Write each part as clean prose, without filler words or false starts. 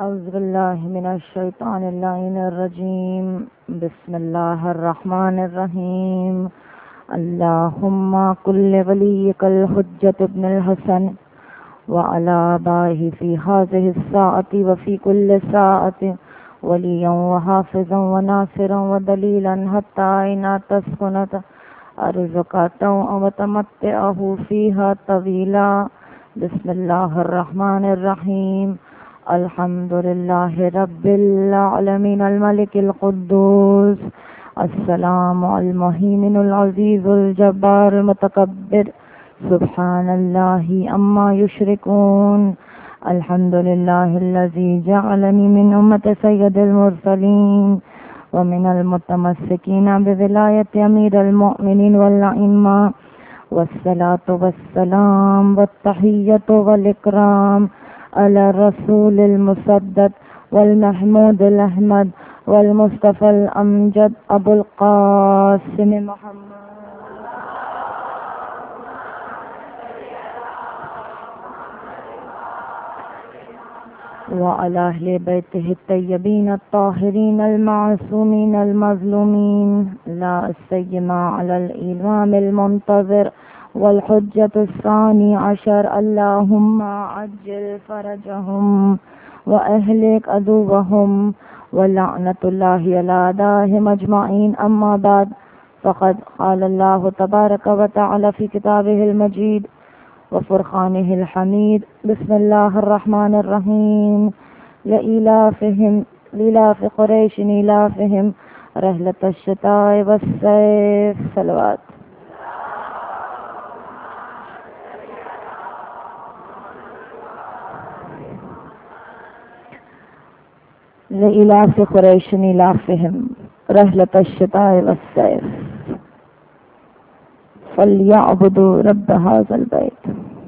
اعوذ باللہ من الشیطان اللعین الرجیم بسم اللہ الرحمن الرحیم اللہم کل ولیک الحجۃ ابن الحسن وعلی آبائہ فی ہذہ الساعۃ وفی کل ساعۃ ولیا وحافظا وناصرا ودلیلا حتی اذا تسکنت ارضک وتمتعہ فیہا طویلا بسم اللہ الرحمن الرحیم الحمد للہ رب العالمین الملک القدوس السلام المہیمن العزیز الجبار المتکبر سبحان اللہ عما یشرکون الحمد للہ الذی جعلنی من امت سید المرسلین ومن المتمسکین بولایت امیر المؤمنین والائمہ والصلاة والسلام والتحیۃ والاکرام على الرسول المسدد والمحمود الأحمد والمصطفى الأمجد أبو القاسم محمد وعلى أهل بيته الطيبين الطاهرين المعصومين المظلومين لا سيما على الإمام المنتظر والحجة الثاني عشر اللهم عجل فرجهم وأهلك عدوهم ولعنة الله على أعدائهم أجمعين أما بعد فقد قال الله تبارك وتعالى في كتابه المجيد وفرقانه الحميد بسم الله الرحمن الرحيم لإلاف قريش إلافهم رحلة الشتاء والصيف صلوات لإلاف قريش إلافهم رحلة الشتاء والصيف فليعبدوا رب هذا البيت.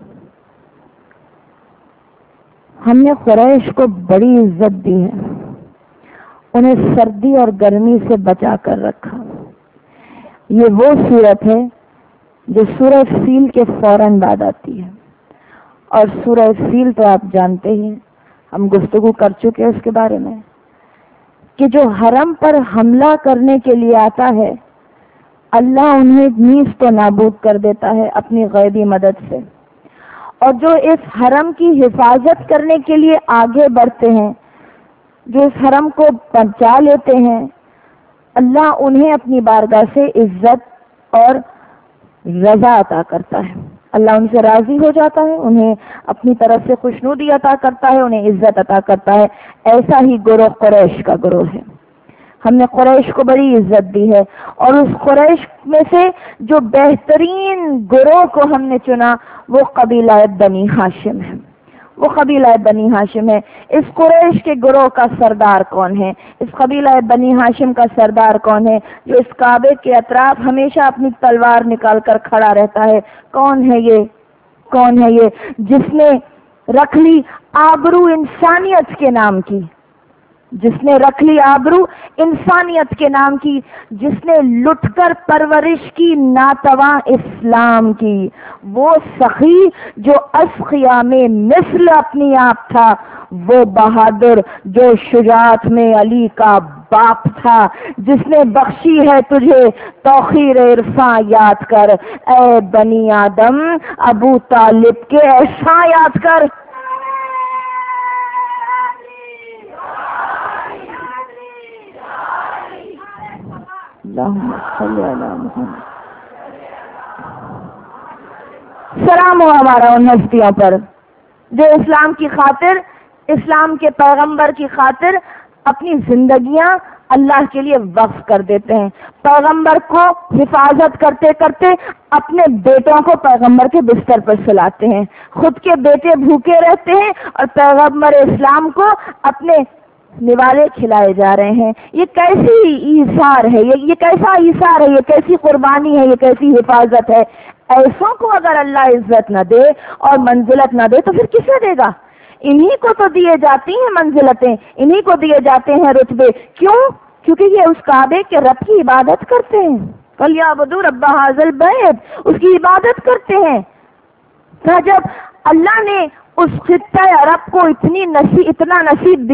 ہم نے قریش کو بڑی عزت دی ہے، انہیں سردی اور گرمی سے بچا کر رکھا. یہ وہ صورت ہے جو سورہ فیل کے فوراً بعد آتی ہے، اور سورہ فیل تو آپ جانتے ہی، ہم گفتگو کر چکے اس کے بارے میں کہ جو حرم پر حملہ کرنے کے لیے آتا ہے اللہ انہیں نیست و نابود کر دیتا ہے اپنی غیبی مدد سے، اور جو اس حرم کی حفاظت کرنے کے لیے آگے بڑھتے ہیں، جو اس حرم کو بچا لیتے ہیں، اللہ انہیں اپنی بارگاہ سے عزت اور رضا عطا کرتا ہے. اللہ ان سے راضی ہو جاتا ہے، انہیں اپنی طرف سے خوشنودی عطا کرتا ہے، انہیں عزت عطا کرتا ہے. ایسا ہی گروہ قریش کا گروہ ہے. ہم نے قریش کو بڑی عزت دی ہے، اور اس قریش میں سے جو بہترین گروہ کو ہم نے چنا وہ قبیلہ بنی ہاشم ہے. وہ قبیلہ بنی ہاشم ہے. اس قریش کے گروہ کا سردار کون ہے؟ اس قبیلہ بنی ہاشم کا سردار کون ہے جو اس کعبے کے اطراف ہمیشہ اپنی تلوار نکال کر کھڑا رہتا ہے؟ کون ہے یہ؟ کون ہے یہ جس نے رکھ لی آبرو انسانیت کے نام کی، جس نے رکھ لی آبرو انسانیت کے نام کی، جس نے لٹ کر پرورش کی ناتواں اسلام کی، وہ سخی جو اسقیا میں مثل اپنی آپ تھا، وہ بہادر جو شجاعت میں علی کا باپ تھا، جس نے بخشی ہے تجھے توخیر عرفاں یاد کر، اے بنی آدم ابو طالب کے احسان یاد کر. سلام ہو ہمارا ان ہستیوں پر جو اسلام کی خاطر، اسلام کے پیغمبر کی خاطر اپنی زندگیاں اللہ کے لیے وقف کر دیتے ہیں. پیغمبر کو حفاظت کرتے کرتے اپنے بیٹوں کو پیغمبر کے بستر پر سلاتے ہیں، خود کے بیٹے بھوکے رہتے ہیں اور پیغمبر اسلام کو اپنے نوالے کھلائے جا رہے ہیں. یہ کیسی ایثار ہے، یہ کیسا ایثار ہے، یہ کیسی قربانی ہے، یہ کیسی حفاظت ہے. ایسوں کو اگر اللہ عزت نہ دے اور منزلت نہ دے تو پھر کسے دے گا؟ انہی کو تو دیے جاتی ہیں منزلتیں، انہی کو دیے جاتے ہیں رتبے. کیوں؟ کیونکہ یہ اس کعبے کے رب کی عبادت کرتے ہیں. فَلْيَعْبُدُوا رَبَّ هَٰذَا الْبَيْتِ، اس کی عبادت کرتے ہیں. جب اللہ نے اس خطہ عرب کو اتنا نصیب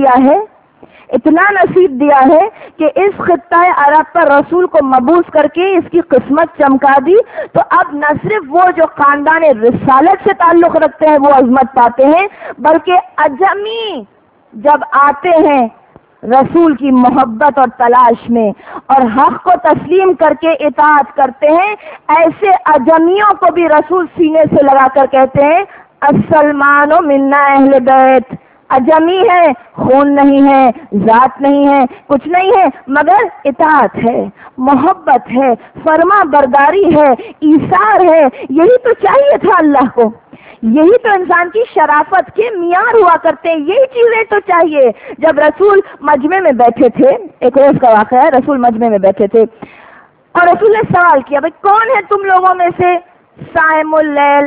دیا ہے کہ اس خطہ عرب پر رسول کو مبعوث کر کے اس کی قسمت چمکا دی. تو اب نہ صرف وہ جو خاندان رسالت سے تعلق رکھتے ہیں وہ عظمت پاتے ہیں، بلکہ عجمی جب آتے ہیں رسول کی محبت اور تلاش میں اور حق کو تسلیم کر کے اطاعت کرتے ہیں، ایسے عجمیوں کو بھی رسول سینے سے لگا کر کہتے ہیں السلمان منا اہل بیت. عجمی ہے، خون نہیں ہے، ذات نہیں ہے، کچھ نہیں ہے، مگر اطاعت ہے، محبت ہے، فرما برداری ہے، ایثار ہے. یہی تو چاہیے تھا اللہ کو، یہی تو انسان کی شرافت کے معیار ہوا کرتے ہیں، یہی چیزیں تو چاہیے. جب رسول مجمع میں بیٹھے تھے، ایک روز کا واقعہ ہے، رسول مجمع میں بیٹھے تھے اور رسول نے سوال کیا، بھئی کون ہے تم لوگوں میں سے صائم اللیل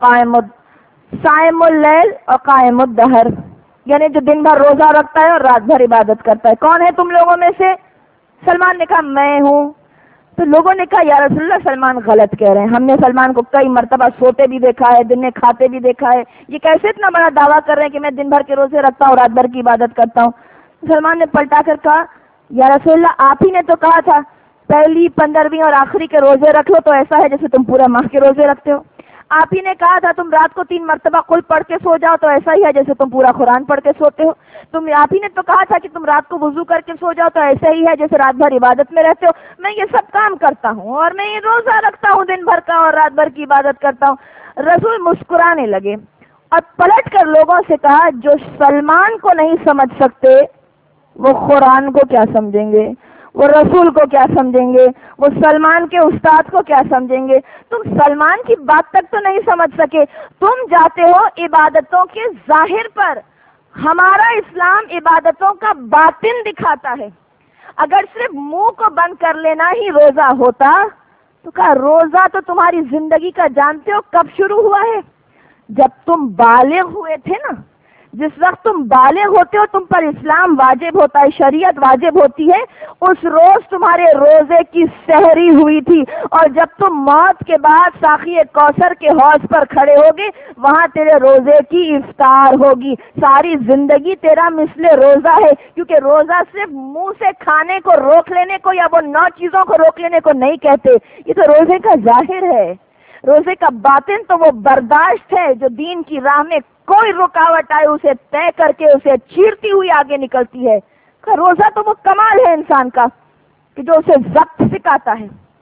اور قائم الدہر، یعنی جو دن بھر روزہ رکھتا ہے اور رات بھر عبادت کرتا ہے، کون ہے تم لوگوں میں سے؟ سلمان نے کہا میں ہوں. تو لوگوں نے کہا یا رسول اللہ سلمان غلط کہہ رہے ہیں، ہم نے سلمان کو کئی مرتبہ سوتے بھی دیکھا ہے، دن میں کھاتے بھی دیکھا ہے، یہ کیسے اتنا بڑا دعویٰ کر رہے ہیں کہ میں دن بھر کے روزے رکھتا ہوں، رات بھر کی عبادت کرتا ہوں. سلمان نے پلٹا کر کہا یا رسول اللہ آپ ہی نے تو کہا تھا پہلی 15ویں اور آخری کے روزے رکھ لو تو ایسا ہے جیسے تم پورا ماہ کے روزے رکھتے ہو. آپ ہی نے کہا تھا تم رات کو 3 مرتبہ قل پڑھ کے سو جاؤ تو ایسا ہی ہے جیسے تم پورا قرآن پڑھ کے سوتے ہو. آپ ہی نے تو کہا تھا کہ تم رات کو وضو کر کے سو جاؤ تو ایسا ہی ہے جیسے رات بھر عبادت میں رہتے ہو. میں یہ سب کام کرتا ہوں اور میں یہ روزہ رکھتا ہوں دن بھر کا اور رات بھر کی عبادت کرتا ہوں. رسول مسکرانے لگے اور پلٹ کر لوگوں سے کہا جو سلمان کو نہیں سمجھ سکتے وہ قرآن کو کیا سمجھیں گے، وہ رسول کو کیا سمجھیں گے، وہ سلمان کے استاد کو کیا سمجھیں گے. تم سلمان کی بات تک تو نہیں سمجھ سکے، تم جاتے ہو عبادتوں کے ظاہر پر. ہمارا اسلام عبادتوں کا باطن دکھاتا ہے. اگر صرف منہ کو بند کر لینا ہی روزہ ہوتا تو کہا روزہ تو تمہاری زندگی کا جانتے ہو کب شروع ہوا ہے؟ جب تم بالغ ہوئے تھے نا. جس وقت تم بالغ ہوتے ہو تم پر اسلام واجب ہوتا ہے، شریعت واجب ہوتی ہے، اس روز تمہارے روزے کی سحری ہوئی تھی. اور جب تم موت کے بعد ساقی کوثر کے حوض پر کھڑے ہوگے وہاں تیرے روزے کی افطار ہوگی. ساری زندگی تیرا مثل روزہ ہے، کیونکہ روزہ صرف منہ سے کھانے کو روک لینے کو یا وہ 9 چیزوں کو روک لینے کو نہیں کہتے، یہ تو روزے کا ظاہر ہے. روزے کا باطن تو وہ برداشت ہے جو دین کی راہ میں کوئی رکاوٹ آئے اسے طے کر کے اسے چیرتی ہوئی آگے نکلتی ہے. روزہ تو وہ کمال ہے انسان کا کہ جو اسے ضبط سکھاتا ہے،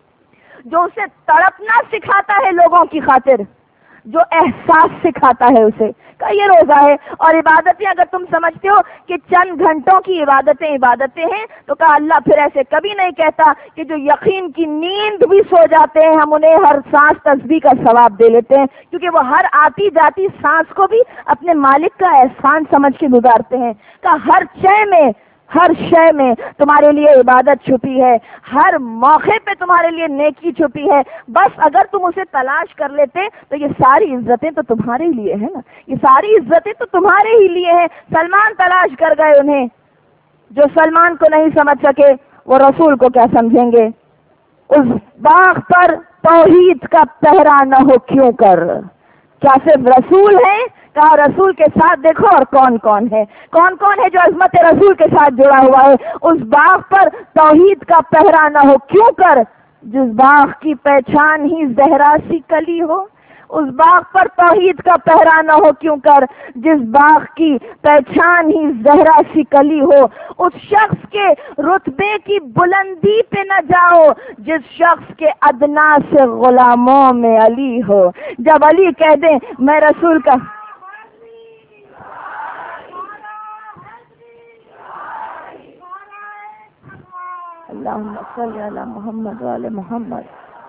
جو اسے تڑپنا سکھاتا ہے لوگوں کی خاطر، جو احساس سکھاتا ہے اسے کہ یہ روزہ ہے. اور عبادتیں اگر تم سمجھتے ہو کہ چند گھنٹوں کی عبادتیں ہیں تو کہا اللہ پھر ایسے کبھی نہیں کہتا کہ جو یقین کی نیند بھی سو جاتے ہیں ہم انہیں ہر سانس تسبیح کا ثواب دے لیتے ہیں، کیونکہ وہ ہر آتی جاتی سانس کو بھی اپنے مالک کا احسان سمجھ کے گزارتے ہیں. کہ ہر شے میں تمہارے لیے عبادت چھپی ہے، ہر موقع پہ تمہارے لیے نیکی چھپی ہے. بس اگر تم اسے تلاش کر لیتے تو یہ ساری عزتیں تو تمہارے لیے ہیں نا، یہ ساری عزتیں تو تمہارے ہی لیے ہیں. سلمان تلاش کر گئے انہیں. جو سلمان کو نہیں سمجھ سکے وہ رسول کو کیا سمجھیں گے. اس باغ پر توحید کا پہرا نہ ہو کیوں کر. کیا صرف رسول ہیں؟ کہا رسول کے ساتھ دیکھو اور کون کون ہے جو عظمت رسول کے ساتھ جڑا ہوا ہے. اس باغ پر توحید کا پہرا نہ ہو کیوں کر جس باغ کی پہچان ہی زہرا سی کلی ہو. اس باغ پر توحید کا پہرا نہ ہو کیوں کر جس باغ کی پہچان ہی زہرا سی کلی ہو. اس شخص کے رتبے کی بلندی پہ نہ جاؤ جس شخص کے ادنا سے غلاموں میں علی ہو. جب علی کہہ دیں میں رسول کا اللہم صلی علی محمد و علی محمد.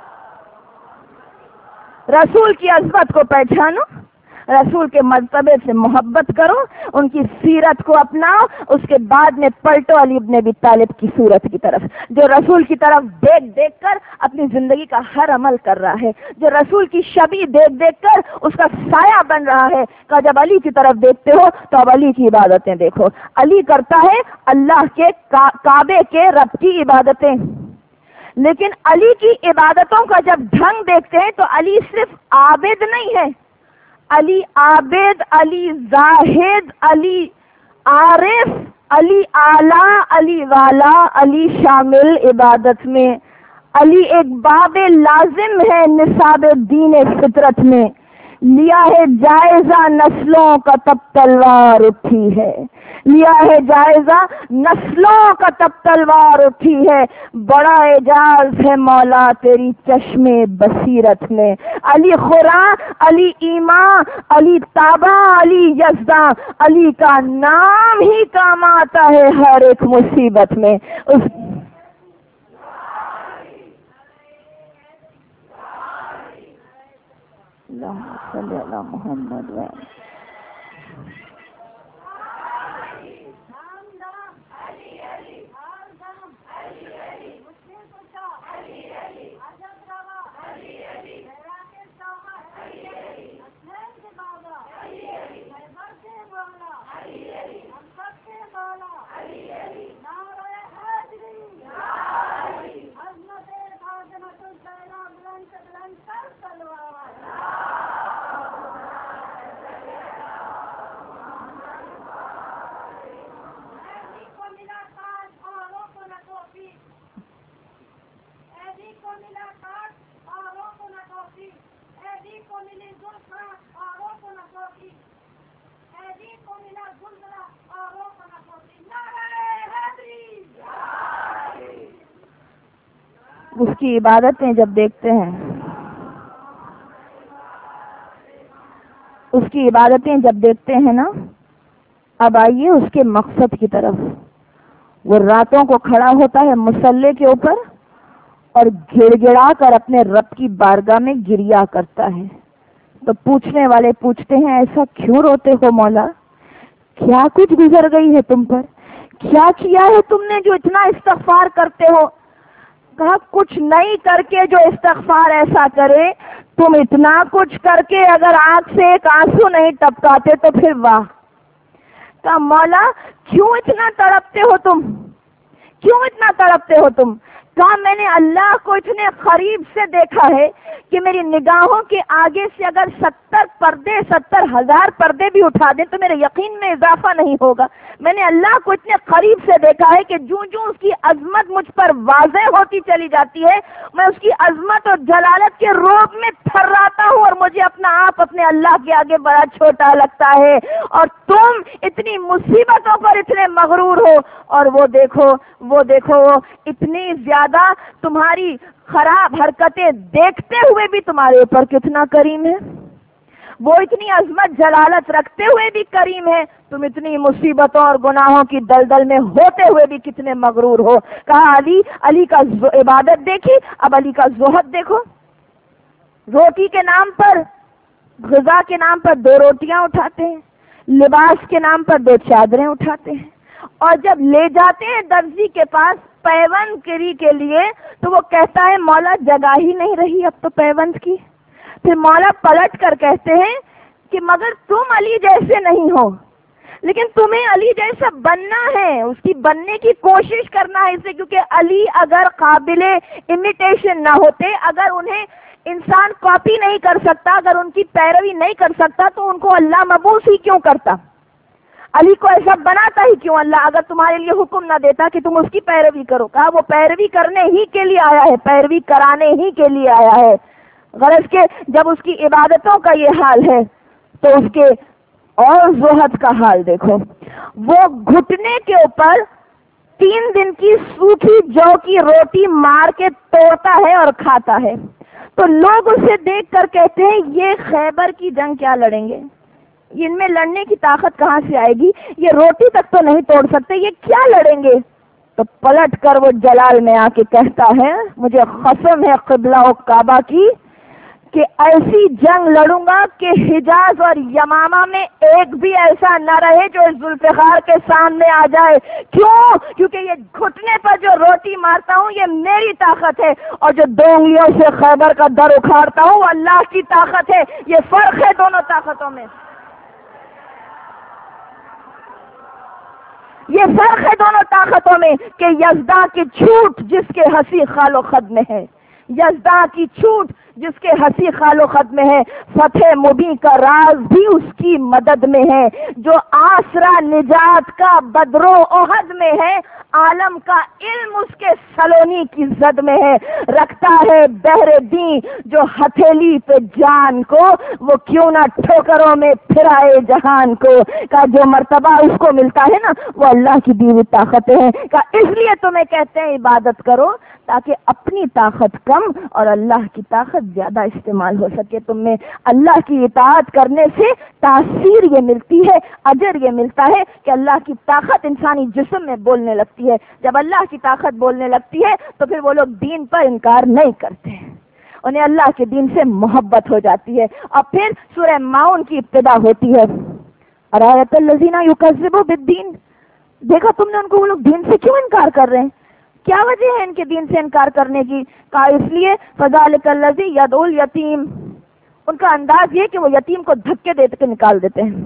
رسول کی عظمت کو پہچانو، رسول کے مرتبے سے محبت کرو، ان کی سیرت کو اپناؤ. اس کے بعد میں پلٹو علی ابن ابی طالب کی صورت کی طرف، جو رسول کی طرف دیکھ دیکھ کر اپنی زندگی کا ہر عمل کر رہا ہے، جو رسول کی شبیہ دیکھ دیکھ کر اس کا سایہ بن رہا ہے. کہ جب علی کی طرف دیکھتے ہو تو اب علی کی عبادتیں دیکھو. علی کرتا ہے اللہ کے کعبے کے رب کی عبادتیں، لیکن علی کی عبادتوں کا جب ڈھنگ دیکھتے ہیں تو علی صرف عابد نہیں ہے، علی عابد، علی زاہد، علی عارف، علی اعلیٰ، علی والا، علی شامل عبادت میں، علی ایک باب لازم ہے نصاب دین فطرت میں، لیا ہے جائزہ نسلوں کا تب تلوار اٹھی ہے، لیا ہے جائزہ نسلوں کا تب تلوار اٹھی ہے، بڑا اعجاز ہے مولا تیری چشم بصیرت میں، علی خورا، علی ایمان، علی تابا، علی یزداں، علی کا نام ہی کام آتا ہے ہر ایک مصیبت میں۔ اللہم صلی علی محمد و اس کی عبادتیں جب دیکھتے ہیں، اس کی عبادتیں جب دیکھتے ہیں نا، اب آئیے اس کے مقصد کی طرف۔ وہ راتوں کو کھڑا ہوتا ہے مصلے کے اوپر اور گڑ گڑا کر اپنے رب کی بارگاہ میں گریا کرتا ہے۔ تو پوچھنے والے پوچھتے ہیں ایسا کیوں روتے ہو مولا؟ کیا کچھ گزر گئی ہے تم پر؟ کیا کیا ہے تم نے جو اتنا استغفار کرتے ہو؟ کہا کچھ نہیں کر کے جو استغفار ایسا کرے، تم اتنا کچھ کر کے اگر آنکھ سے ایک آنسو نہیں ٹپکاتے تو پھر واہ۔ کہا مولا کیوں اتنا تڑپتے ہو تم؟ کیوں اتنا تڑپتے ہو تم؟ کہا میں نے اللہ کو اتنے قریب سے دیکھا ہے کہ میری نگاہوں کے آگے سے اگر 70,000 پردے بھی اٹھا دیں تو میرے یقین میں اضافہ نہیں ہوگا۔ میں نے اللہ کو اتنے قریب سے دیکھا ہے کہ جوں جوں اس کی عظمت مجھ پر واضح ہوتی چلی جاتی ہے، میں اس کی عظمت اور جلالت کے روب میں تھراتا ہوں اور مجھے اپنا آپ اپنے اللہ کے آگے بڑا چھوٹا لگتا ہے۔ اور تم اتنی مصیبتوں پر اتنے مغرور ہو، اور وہ دیکھو اتنی زیادہ تمہاری خراب حرکتیں دیکھتے ہوئے بھی تمہارے اوپر کتنا کریم ہے۔ وہ اتنی عظمت جلالت رکھتے ہوئے بھی کریم ہے، تم اتنی مصیبتوں اور گناہوں کی دلدل میں ہوتے ہوئے بھی کتنے مغرور ہو۔ کہا علی کا عبادت دیکھی، اب علی کا زہد دیکھو۔ روٹی کے نام پر، غذا کے نام پر 2 روٹیاں اٹھاتے ہیں، لباس کے نام پر 2 چادریں اٹھاتے ہیں، اور جب لے جاتے ہیں درزی کے پاس پیوند کری کے لیے تو وہ کہتا ہے مولا جگہ ہی نہیں رہی اب تو پیوند کی۔ پھر مولا پلٹ کر کہتے ہیں کہ مگر تم علی جیسے نہیں ہو، لیکن تمہیں علی جیسا بننا ہے، اس کی بننے کی کوشش کرنا ہے اسے، کیونکہ علی اگر قابل امیٹیشن نہ ہوتے، اگر انہیں انسان کاپی نہیں کر سکتا، اگر ان کی پیروی نہیں کر سکتا تو ان کو اللہ مبعوث ہی کیوں کرتا؟ علی کو ایسا بناتا ہی کیوں اللہ، اگر تمہارے لیے حکم نہ دیتا کہ تم اس کی پیروی کرو؟ کہا وہ پیروی کرنے ہی کے لیے آیا ہے، پیروی کرانے ہی کے لیے آیا ہے۔ غرض کہ جب اس کی عبادتوں کا یہ حال ہے تو اس کے اور زہد کا حال دیکھو۔ وہ گھٹنے کے اوپر 3 دن کی سوکھی جو کی روٹی مار کے توڑتا ہے اور کھاتا ہے، تو لوگ اسے دیکھ کر کہتے ہیں یہ خیبر کی جنگ کیا لڑیں گے، ان میں لڑنے کی طاقت کہاں سے آئے گی، یہ روٹی تک تو نہیں توڑ سکتے، یہ کیا لڑیں گے؟ تو پلٹ کر وہ جلال میں آ کے کہتا ہے مجھے قسم ہے قبلہ و کعبہ کی کہ ایسی جنگ لڑوں گا کہ حجاز اور یمامہ میں ایک بھی ایسا نہ رہے جو ذوالفقار کے سامنے آ جائے۔ کیوں؟ کیونکہ یہ گھٹنے پر جو روٹی مارتا ہوں یہ میری طاقت ہے، اور جو 2 انگلیوں سے خیبر کا در اکھاڑتا ہوں وہ اللہ کی طاقت ہے۔ یہ فرق ہے دونوں طاقتوں میں، یہ فرق ہے دونوں طاقتوں میں کہ یزداں کی چھوٹ جس کے ہنسی خال و خد میں ہے، یزداں کی چھوٹ جس کے ہنسی خال و خط میں ہے، فتح مبین کا راز بھی اس کی مدد میں ہے، جو آسرا نجات کا بدر و احد میں ہے، عالم کا علم اس کے سلونی کی زد میں ہے، رکھتا ہے بحر دین جو ہتھیلی پہ جان کو، وہ کیوں نہ ٹھوکروں میں پھرائے جہان کو، کا جو مرتبہ اس کو ملتا ہے نا وہ اللہ کی دی ہوئی طاقتیں ہیں، کا اس لیے تمہیں کہتے ہیں عبادت کرو تاکہ اپنی طاقت کم اور اللہ کی طاقت زیادہ استعمال ہو سکے تم میں۔ اللہ کی اطاعت کرنے سے تاثیر یہ ملتی ہے، اجر یہ ملتا ہے کہ اللہ کی طاقت انسانی جسم میں بولنے لگتی ہے، جب اللہ کی طاقت بولنے لگتی ہے تو پھر وہ لوگ دین پر انکار نہیں کرتے، انہیں اللہ کے دین سے محبت ہو جاتی ہے۔ اور پھر سورہ ماؤن کی ابتدا ہوتی ہے، ارایت الذین یکذبوا بالدین، دیکھا تم نے ان کو، وہ لوگ دین سے کیوں انکار کر رہے ہیں، کیا وجہ ہے ان کے دین سے انکار کرنے کی؟ کہا اس لیے فذلک الذی یدعو الیتیم، ان کا انداز یہ کہ وہ یتیم کو دھکے دے کے نکال دیتے ہیں۔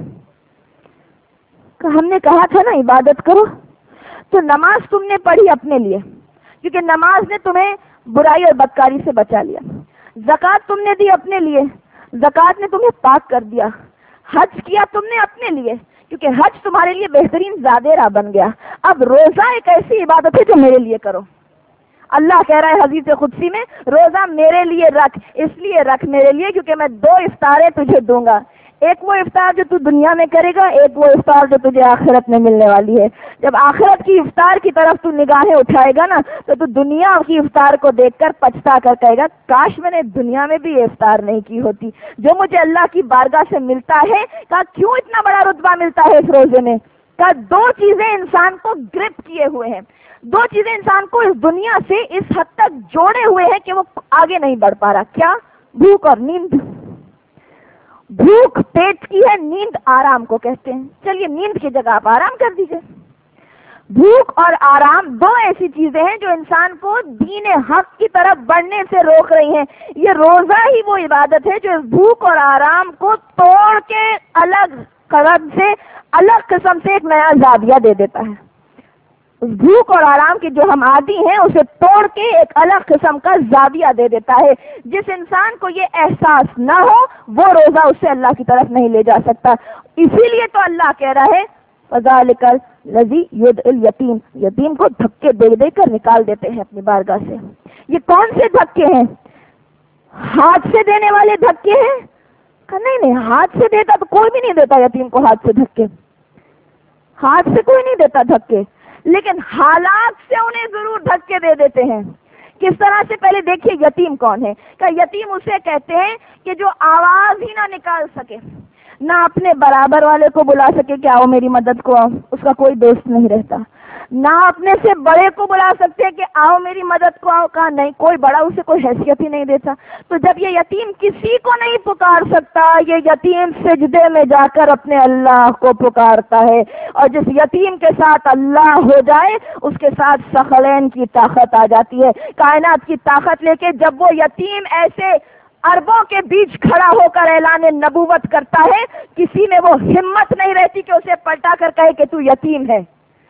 کہ ہم نے کہا تھا نا عبادت کرو، تو نماز تم نے پڑھی اپنے لیے کیونکہ نماز نے تمہیں برائی اور بدکاری سے بچا لیا، زکوٰۃ تم نے دی اپنے لیے، زکوٰۃ نے تمہیں پاک کر دیا، حج کیا تم نے اپنے لیے کیونکہ حج تمہارے لیے بہترین زادہ راہ بن گیا، اب روزہ ایک ایسی عبادت ہے جو میرے لیے کرو۔ اللہ کہہ رہا ہے حدیث قدسی میں، روزہ میرے لیے رکھ، اس لیے رکھ میرے لیے کیونکہ میں 2 افطاریں تجھے دوں گا، ایک وہ افطار جو تو دنیا میں کرے گا، ایک وہ افطار جو تجھے آخرت میں ملنے والی ہے۔ جب آخرت کی افطار کی طرف تو نگاہیں اٹھائے گا نا تو دنیا کی افطار کو دیکھ کر پچھتا کر کہے گا کاش میں نے دنیا میں بھی یہ افطار نہیں کی ہوتی۔ جو مجھے اللہ کی بارگاہ سے ملتا ہے، کہا کیوں اتنا بڑا رتبہ ملتا ہے اس روزے میں؟ کہا 2 چیزیں انسان کو گرپ کیے ہوئے ہیں، 2 چیزیں انسان کو اس دنیا سے اس حد تک جوڑے ہوئے ہیں کہ وہ آگے نہیں بڑھ پا رہا۔ کیا؟ بھوک اور نیند۔ بھوک پیٹ کی ہے، نیند آرام کو کہتے ہیں، چلیے نیند کی جگہ آپ آرام کر دیجئے۔ بھوک اور آرام 2 ایسی چیزیں ہیں جو انسان کو دین حق کی طرف بڑھنے سے روک رہی ہیں۔ یہ روزہ ہی وہ عبادت ہے جو اس بھوک اور آرام کو توڑ کے الگ قدم سے، الگ قسم سے ایک نیا زاویہ دے دیتا ہے۔ اس بھوک اور آرام کی جو ہم عادی ہیں اسے توڑ کے ایک الگ قسم کا زاویہ دے دیتا ہے۔ جس انسان کو یہ احساس نہ ہو وہ روزہ اس سے اللہ کی طرف نہیں لے جا سکتا۔ اسی لیے تو اللہ کہہ رہا ہے فذلک الذی یدعو الیتیم، یتیم کو دھکے دے دے کر نکال دیتے ہیں اپنی بارگاہ سے۔ یہ کون سے دھکے ہیں؟ ہاتھ سے دینے والے دھکے ہیں؟ کہ نہیں، ہاتھ سے دیتا تو کوئی بھی نہیں دیتا یتیم کو ہاتھ سے دھکے، ہاتھ سے کوئی نہیں دیتا دھکے، لیکن حالات سے انہیں ضرور دھکے دے دیتے ہیں۔ کس طرح سے؟ پہلے دیکھیے یتیم کون ہے۔ کہ یتیم اسے کہتے ہیں کہ جو آواز ہی نہ نکال سکے، نہ اپنے برابر والے کو بلا سکے کہ آؤ میری مدد کو آؤ، اس کا کوئی دوست نہیں رہتا، نہ اپنے سے بڑے کو بلا سکتے کہ آؤ میری مدد کو آؤ، کہا نہیں، کوئی بڑا اسے کوئی حیثیت ہی نہیں دیتا۔ تو جب یہ یتیم کسی کو نہیں پکار سکتا، یہ یتیم سجدے میں جا کر اپنے اللہ کو پکارتا ہے، اور جس یتیم کے ساتھ اللہ ہو جائے اس کے ساتھ ثقلین کی طاقت آ جاتی ہے، کائنات کی طاقت لے کے۔ جب وہ یتیم ایسے اربوں کے بیچ کھڑا ہو کر اعلان نبوت کرتا ہے، کسی میں وہ ہمت نہیں رہتی کہ اسے پلٹا کر کہے کہ تو یتیم ہے،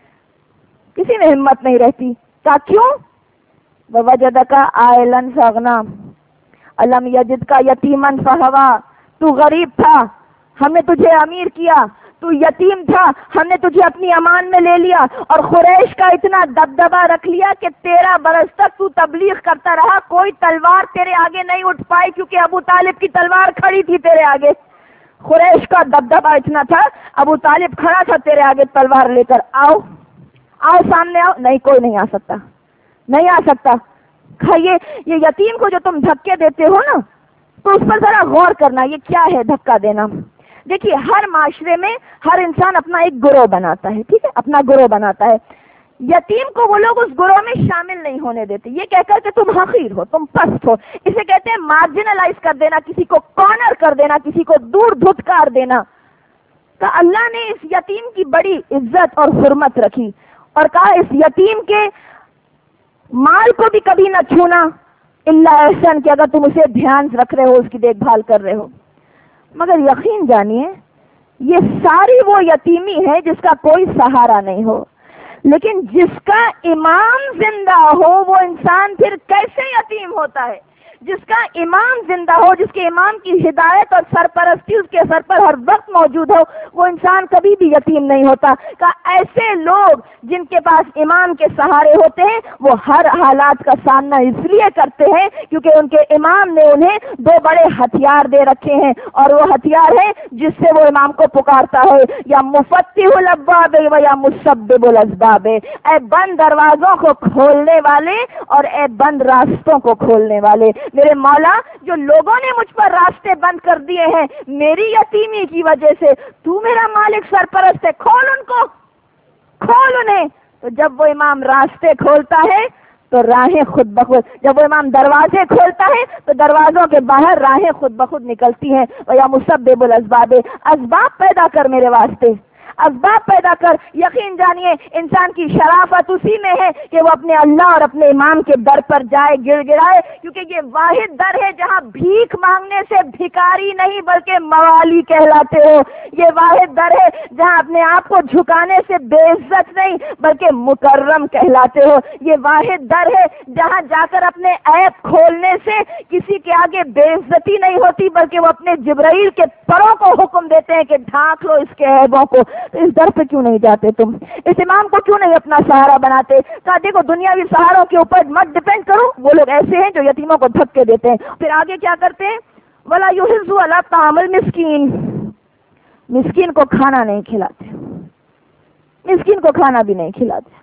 کسی میں ہمت نہیں رہتی۔ کیا کیوں؟ وَوَجَدَكَ عَائِلًا فَأَغْنَىٰ، أَلَمْ يَجِدْكَ يَتِيمًا فَآوَىٰ، تو غریب تھا ہم نے تجھے امیر کیا، تو یتیم تھا ہم نے تجھے اپنی امان میں لے لیا، اور قریش کا اتنا دبدبا رکھ لیا کہ 13 برس تک تو تبلیغ کرتا رہا، کوئی تلوار تیرے آگے نہیں اٹھ پائی کیونکہ ابو طالب کی تلوار کھڑی تھی تیرے آگے۔ قریش کا دبدبا اتنا تھا، ابو طالب کھڑا تھا تیرے آگے تلوار لے کر، آؤ آؤ سامنے آؤ، نہیں کوئی نہیں آ سکتا، نہیں آ سکتا۔ یہ یتیم کو جو تم دھکے دیتے ہو نا، تو اس پر ذرا غور کرنا، یہ کیا ہے دھکا دینا؟ دیکھیے ہر معاشرے میں ہر انسان اپنا ایک گروہ بناتا ہے، ٹھیک ہے، اپنا گروہ بناتا ہے۔ یتیم کو وہ لوگ اس گروہ میں شامل نہیں ہونے دیتے، یہ کہہ کر کہ تم حقیر ہو، تم پست ہو، اسے کہتے ہیں مارجنلائز کر دینا، کسی کو کارنر کر دینا، کسی کو دور دھتکار دینا۔ تو اللہ نے اس یتیم کی بڑی عزت اور حرمت رکھی اور کہا اس یتیم کے مال کو بھی کبھی نہ چھونا الا احسن، کہ اگر تم اسے دھیان رکھ رہے ہو، اس کی دیکھ بھال کر رہے ہو۔ مگر یقین جانیے یہ ساری وہ یتیمی ہے جس کا کوئی سہارا نہیں ہو، لیکن جس کا امام زندہ ہو وہ انسان پھر کیسے یتیم ہوتا ہے؟ جس کا امام زندہ ہو، جس کے امام کی ہدایت اور سرپرستی اس کے سر پر ہر وقت موجود ہو، وہ انسان کبھی بھی یتیم نہیں ہوتا۔ کہ ایسے لوگ جن کے پاس امام کے سہارے ہوتے ہیں وہ ہر حالات کا سامنا اس لیے کرتے ہیں کیونکہ ان کے امام نے انہیں دو بڑے ہتھیار دے رکھے ہیں، اور وہ ہتھیار ہے جس سے وہ امام کو پکارتا ہے، یا مفتح الابواب و یا مسبب الاسباب، اے بند دروازوں کو کھولنے والے اور اے بند راستوں کو کھولنے والے۔ میرے مولا، جو لوگوں نے مجھ پر راستے بند کر دیے ہیں میری یتیمی کی وجہ سے، تو میرا مالک سرپرست ہے، کھول ان کو، کھول انہیں۔ تو جب وہ امام راستے کھولتا ہے تو راہیں خود بخود، جب وہ امام دروازے کھولتا ہے تو دروازوں کے باہر راہیں خود بخود نکلتی ہیں۔ وَيَا مُسَبِّبُ الْأَسْبَابِ، اسباب پیدا کر میرے واسطے، اسباب پیدا کر۔ یقین جانیے انسان کی شرافت اسی میں ہے کہ وہ اپنے اللہ اور اپنے امام کے در پر جائے، گڑ گڑائے، کیونکہ یہ واحد در ہے جہاں بھیک مانگنے سے بھکاری نہیں بلکہ موالی کہلاتے ہو۔ یہ واحد در ہے جہاں اپنے آپ کو جھکانے سے بے عزت نہیں بلکہ مکرم کہلاتے ہو۔ یہ واحد در ہے جہاں جا کر اپنے عیب کھولنے سے کسی کے آگے بے عزتی نہیں ہوتی بلکہ وہ اپنے جبرائیل کے پروں کو حکم دیتے ہیں کہ ڈھانک لو اس کے عیبوں کو۔ تو اس در پہ کیوں نہیں جاتے تم؟ اس امام کو کیوں نہیں اپنا سہارا بناتے؟ کہا دیکھو دنیاوی سہاروں کے اوپر مت ڈیپینڈ کرو، وہ لوگ ایسے ہیں جو یتیموں کو دھکے دیتے ہیں۔ پھر آگے کیا کرتے ہیں؟ وَلَا يُحِضُّ عَلَىٰ طَعَامِ الْمِسْكِينِ، مسکین کو کھانا نہیں کھلاتے، مسکین کو کھانا بھی نہیں کھلاتے۔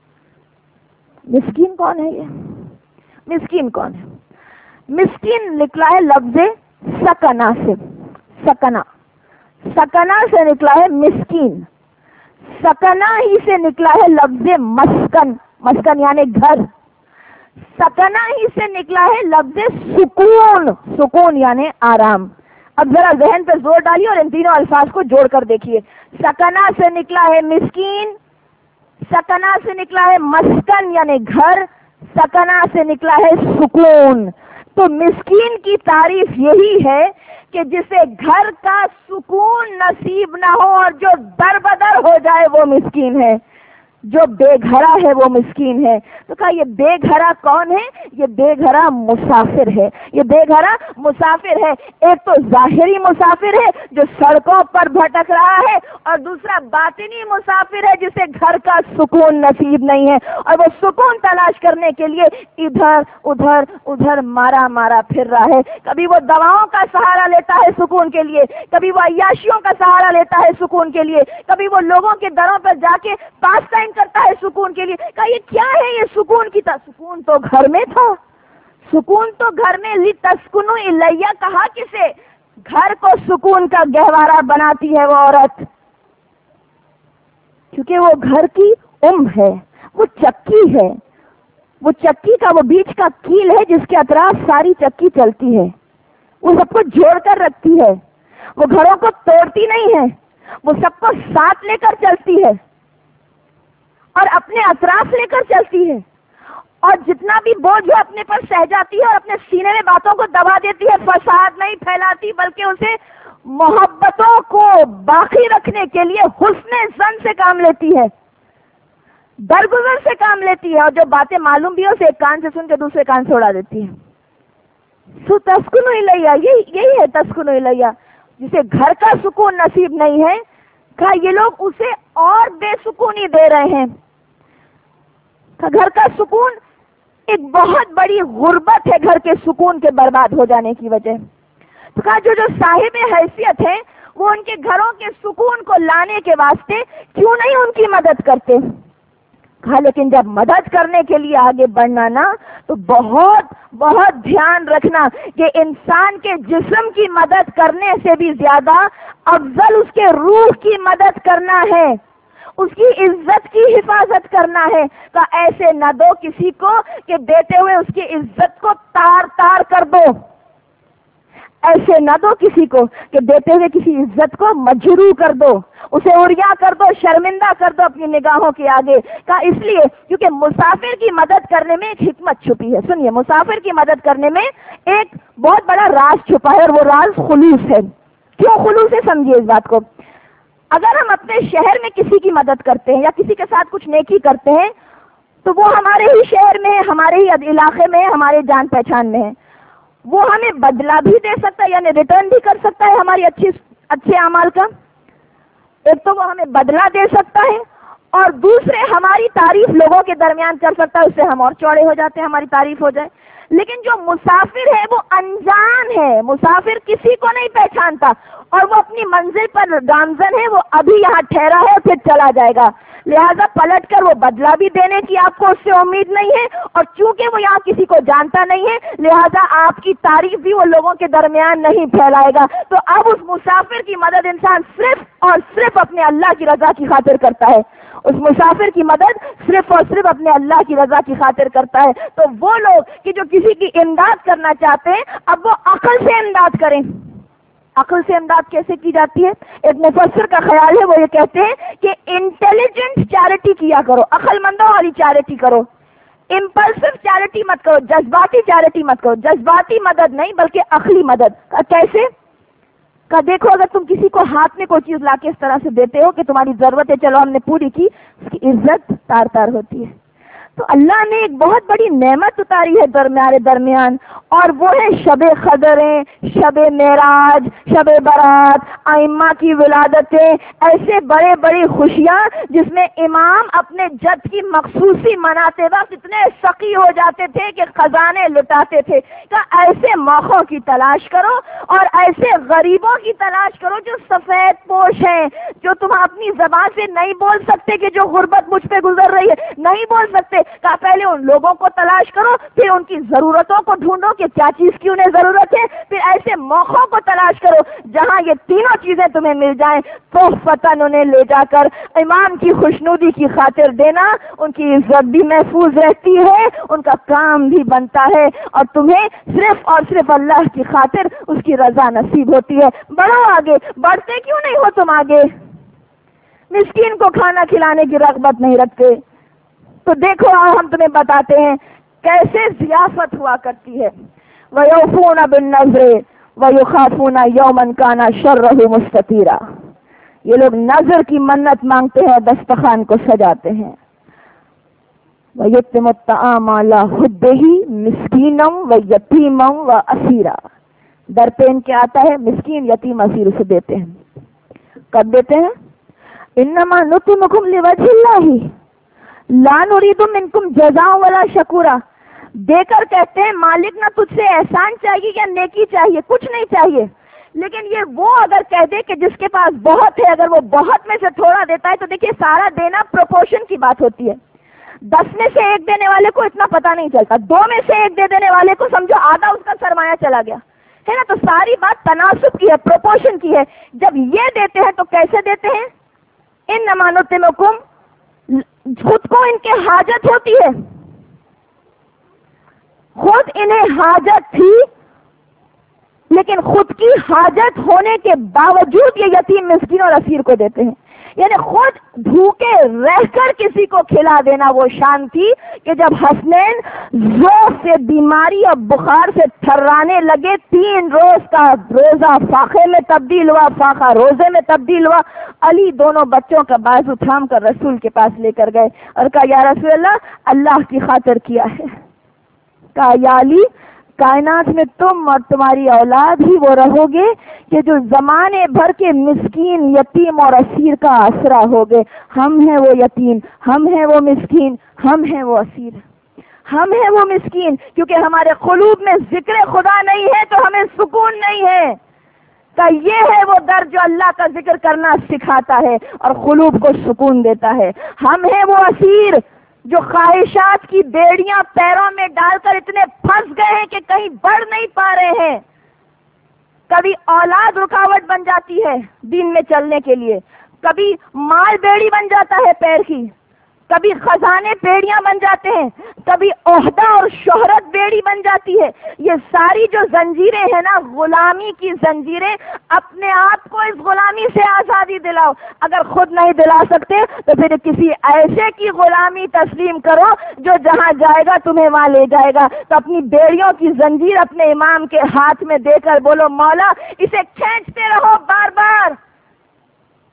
مسکین کون ہے؟ یہ مسکین کون ہے؟ مسکین نکلا ہے لفظ سکنا سے، سکنا، سکنا سے نکلا ہے مسکین، سکنا ہی سے نکلا ہے لفظ مسکن، مسکن یعنی گھر، سکنا ہی سے نکلا ہے لفظ سکون، سکون یعنی آرام۔ اب ذرا ذہن پہ زور ڈالیے اور ان تینوں الفاظ کو جوڑ کر دیکھیے۔ سکنا سے نکلا ہے مسکین، سکنا سے نکلا ہے مسکن یعنی گھر، سکنا سے نکلا ہے سکون۔ تو مسکین کی تعریف یہی ہے کہ جسے گھر کا سکون نصیب نہ ہو اور جو در بدر ہو جائے وہ مسکین ہے، جو بے گھرا ہے وہ مسکین ہے۔ تو کہا یہ بے گھرا کون ہے؟ یہ بے گھرا مسافر ہے، یہ بے گھرا مسافر ہے۔ ایک تو ظاہری مسافر ہے جو سڑکوں پر بھٹک رہا ہے، اور دوسرا باطنی مسافر ہے جسے گھر کا سکون نصیب نہیں ہے، اور وہ سکون تلاش کرنے کے لیے ادھر ادھر ادھر مارا مارا پھر رہا ہے۔ کبھی وہ دواؤں کا سہارا لیتا ہے سکون کے لیے، کبھی وہ عیاشیوں کا سہارا لیتا ہے سکون کے لیے، کبھی وہ لوگوں کے دروں پر جا کے پاس ٹائم کرتا ہے سکون کے لیے۔ کہا یہ کیا ہے؟ یہ سکون کی سکون تو گھر میں تھا، سکون تو گھر میں، لِتَسْكُنُوا إِلَيَّ کہا کسے؟ گھر کو سکون کا گہوارہ بناتی ہے وہ عورت، کیونکہ وہ گھر کی ہے، وہ چکی ہے، وہ چکی کا وہ بیچ کا کیل ہے جس کے اطراف ساری چکی چلتی ہے، وہ سب کو جوڑ کر رکھتی ہے، وہ گھروں کو توڑتی نہیں ہے، وہ سب کو ساتھ لے کر چلتی ہے اور اپنے اطراف لے کر چلتی ہے، اور جتنا بھی بوجھ وہ اپنے پر سہ جاتی ہے اور اپنے سینے میں باتوں کو دبا دیتی ہے، فساد نہیں پھیلاتی بلکہ اسے محبتوں کو باقی رکھنے کے لیے حسن ظن سے کام لیتی ہے، درگزر سے کام لیتی ہے، اور جو باتیں معلوم بھی ہو اسے ایک کان سے سن کے دوسرے کان سے اڑا دیتی ہے۔ سو تسکن الیہ، یہی ہے تسکن الیہ، جسے گھر کا سکون نصیب نہیں ہے، کہا یہ لوگ اسے اور بے سکونی دے رہے ہیں۔ گھر کا سکون ایک بہت بڑی غربت ہے گھر کے سکون کے برباد ہو جانے کی وجہ۔ تو کہا جو صاحب حیثیت ہیں وہ ان کے گھروں کے سکون کو لانے کے واسطے کیوں نہیں ان کی مدد کرتے؟ کہا لیکن جب مدد کرنے کے لیے آگے بڑھنا نا تو بہت بہت دھیان رکھنا کہ انسان کے جسم کی مدد کرنے سے بھی زیادہ افضل اس کے روح کی مدد کرنا ہے، اس کی عزت کی حفاظت کرنا ہے۔ کہ ایسے نہ دو کسی کو کہ دیتے ہوئے اس کی عزت کو تار تار کر دو، ایسے نہ دو کسی کو کہ دیتے ہوئے کسی عزت کو مجروح کر دو، اسے عریا کر دو، شرمندہ کر دو اپنی نگاہوں کے آگے۔ کہ اس لیے کیونکہ مسافر کی مدد کرنے میں ایک حکمت چھپی ہے۔ سنیے، مسافر کی مدد کرنے میں ایک بہت بڑا راز چھپا ہے، اور وہ راز خلوص ہے۔ کیوں خلوص ہے؟ سمجھیے اس بات کو۔ اگر ہم اپنے شہر میں کسی کی مدد کرتے ہیں یا کسی کے ساتھ کچھ نیکی کرتے ہیں تو وہ ہمارے ہی شہر میں ہے، ہمارے ہی علاقے میں ہے، ہمارے جان پہچان میں ہے، وہ ہمیں بدلہ بھی دے سکتا ہے، یعنی ریٹرن بھی کر سکتا ہے ہماری اچھے اعمال کا. ایک تو وہ ہمیں بدلہ دے سکتا ہے، اور دوسرے ہماری تعریف لوگوں کے درمیان کر سکتا ہے، اس سے ہم اور چوڑے ہو جاتے ہیں، ہماری تعریف ہو جائے. لیکن جو مسافر ہے وہ انجان ہے، مسافر کسی کو نہیں پہچانتا، اور وہ اپنی منزل پر گامزن ہے، وہ ابھی یہاں ٹھہرا ہے پھر چلا جائے گا. لہذا پلٹ کر وہ بدلہ بھی دینے کی آپ کو اس سے امید نہیں ہے، اور چونکہ وہ یہاں کسی کو جانتا نہیں ہے لہذا آپ کی تعریف بھی وہ لوگوں کے درمیان نہیں پھیلائے گا. تو اب اس مسافر کی مدد انسان صرف اور صرف اپنے اللہ کی رضا کی خاطر کرتا ہے. اس مسافر کی مدد صرف اور صرف اپنے اللہ کی رضا کی خاطر کرتا ہے. تو وہ لوگ کہ جو کسی کی امداد کرنا چاہتے ہیں، اب وہ عقل سے امداد کریں. عقل سے امداد کیسے کی جاتی ہے؟ ایک مفسر کا خیال ہے، وہ یہ کہتے ہیں کہ انٹیلیجنٹ چیریٹی کیا کرو، عقل مندوں والی چیریٹی کرو. امپلسو چیریٹی مت کرو، جذباتی چیریٹی مت کرو. جذباتی مدد نہیں بلکہ عقلی مدد. کیسے؟ کہ دیکھو اگر تم کسی کو ہاتھ میں کوئی چیز لا کے اس طرح سے دیتے ہو کہ تمہاری ضرورت ہے، چلو ہم نے پوری کی، اس کی عزت تار تار ہوتی ہے. تو اللہ نے ایک بہت بڑی نعمت اتاری ہے درمیان، اور وہ ہے شب قدریں، شب معراج، شب برات، ائمہ کی ولادتیں، ایسے بڑے بڑی خوشیاں جس میں امام اپنے جد کی مخصوصی مناتے وقت اتنے سخی ہو جاتے تھے کہ خزانے لٹاتے تھے. کہ ایسے موقعوں کی تلاش کرو، اور ایسے غریبوں کی تلاش کرو جو سفید پوش ہیں، جو تم اپنی زبان سے نہیں بول سکتے کہ جو غربت مجھ پہ گزر رہی ہے، نہیں بول سکتے. کہ پہلے ان لوگوں کو تلاش کرو، پھر ان کی ضرورتوں کو ڈھونڈو کہ کیا چیز کی انہیں ضرورت ہے، پھر ایسے موقعوں کو تلاش کرو جہاں یہ تینوں چیزیں تمہیں مل جائیں. تحفتاً انہیں لے جا کر امام کی خوشنودی کی خاطر دینا، ان کی عزت بھی محفوظ رہتی ہے، ان کا کام بھی بنتا ہے، اور تمہیں صرف اور صرف اللہ کی خاطر اس کی رضا نصیب ہوتی ہے. بڑھو آگے. بڑھتے کیوں نہیں ہو تم آگے؟ مسکین کو کھانا کھلانے کی رغبت نہیں رکھتے. تو دیکھو ہم تمہیں بتاتے ہیں کیسے ضیافت ہوا کرتی ہے. وَيَوْفُونَ بِالنَّذْرِ وَيُخَافُونَ يَوْمًا كَانَ شَرُّهُ مُسْتَطِيرًا. یہ لوگ نظر کی منت مانگتے ہیں، دسترخوان کو سجاتے ہیں. وَيُطْعِمُ الطَّعَامَ عَلَىٰ حُبِّهِ مِسْكِينًا وَيَتِيمًا وَأَسِيرًا. در پہ ان کے آتا ہے مسکین، یتیم، اسیر اسے دیتے ہیں. کب دیتے ہیں؟ إِنَّمَا نُطْعِمُكُمْ لِوَجْهِ اللَّهِ لا نريد منكم جزاء ولا شکورا. دے کر کہتے ہیں مالک نہ تجھ سے احسان چاہیے یا نیکی چاہیے، کچھ نہیں چاہیے. لیکن یہ وہ اگر کہہ دے کہ جس کے پاس بہت ہے، اگر وہ بہت میں سے تھوڑا دیتا ہے، تو دیکھیے سارا دینا پروپورشن کی بات ہوتی ہے. 10 میں سے 1 دینے والے کو اتنا پتہ نہیں چلتا، 2 میں سے 1 دے دینے والے کو سمجھو آدھا اس کا سرمایہ چلا گیا ہے نا. تو ساری بات تناسب کی ہے، پروپورشن کی ہے. جب یہ دیتے ہیں تو کیسے دیتے ہیں؟ انما نطعمکم، خود کو ان کے حاجت ہوتی ہے، خود انہیں حاجت تھی، لیکن خود کی حاجت ہونے کے باوجود یہ یتیم، مسکین اور اسیر کو دیتے ہیں. یعنی خود بھوکے رہ کر کسی کو کھلا دینا وہ شان تھی کہ جب حسنین زور سے بیماری اور بخار سے تھرانے لگے، 3 روز کا روزہ فاقے میں تبدیل ہوا، فاقہ روزے میں تبدیل ہوا. علی دونوں بچوں کا بازو تھام کر رسول کے پاس لے کر گئے اور کہا یا رسول اللہ کی خاطر کیا ہے. کہا یا علی، کائنات میں تم اور تمہاری اولاد ہی وہ رہو گے کہ جو زمانے بھر کے مسکین، یتیم اور اسیر کا آسرا ہوگے. ہم ہیں وہ یتیم، ہم ہیں وہ مسکین، ہم ہیں وہ اسیر، ہم ہیں وہ مسکین. کیونکہ ہمارے قلوب میں ذکر خدا نہیں ہے تو ہمیں سکون نہیں ہے. کہ یہ ہے وہ در جو اللہ کا ذکر کرنا سکھاتا ہے اور قلوب کو سکون دیتا ہے. ہم ہیں وہ اسیر جو خواہشات کی بیڑیاں پیروں میں ڈال کر اتنے پھنس گئے ہیں کہ کہیں بڑھ نہیں پا رہے ہیں. کبھی اولاد رکاوٹ بن جاتی ہے دین میں چلنے کے لیے، کبھی مال بیڑی بن جاتا ہے پیر کی، کبھی خزانے بیڑیاں بن جاتے ہیں، کبھی عہدہ اور شہرت بیڑی بن جاتی ہے. یہ ساری جو زنجیریں ہیں نا، غلامی کی زنجیریں، اپنے آپ کو اس غلامی سے آزادی دلاؤ. اگر خود نہیں دلا سکتے تو پھر کسی ایسے کی غلامی تسلیم کرو جو جہاں جائے گا تمہیں وہاں لے جائے گا. تو اپنی بیڑیوں کی زنجیر اپنے امام کے ہاتھ میں دے کر بولو مولا اسے کھینچتے رہو بار بار.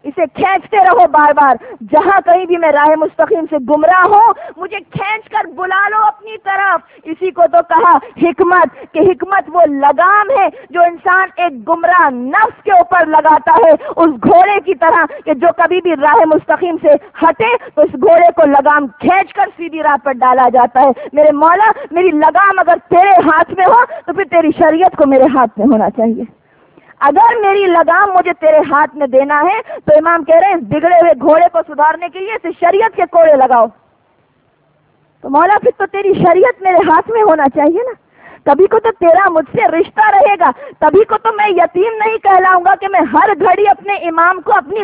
اسے کھینچتے رہو بار بار. جہاں کہیں بھی میں راہ مستقیم سے گمراہ ہوں مجھے کھینچ کر بلا لو اپنی طرف. اسی کو تو کہا حکمت، کہ حکمت وہ لگام ہے جو انسان ایک گمراہ نفس کے اوپر لگاتا ہے، اس گھوڑے کی طرح کہ جو کبھی بھی راہ مستقیم سے ہٹے تو اس گھوڑے کو لگام کھینچ کر سیدھی راہ پر ڈالا جاتا ہے. میرے مولا میری لگام اگر تیرے ہاتھ میں ہو تو پھر تیری شریعت کو میرے ہاتھ میں ہونا چاہیے. اگر میری لگام مجھے تیرے ہاتھ میں دینا ہے تو امام کہہ رہے ہیں اس بگڑے ہوئے گھوڑے کو سدھارنے کے لیے اسے شریعت کے کوڑے لگاؤ. تو مولا پھر تو تیری شریعت میرے ہاتھ میں ہونا چاہیے نا. کبھی کو تو تیرا مجھ سے رشتہ رہے گا، تبھی کو تو میں یتیم نہیں کہلاؤں گا کہ میں ہر گھڑی اپنے امام کو اپنی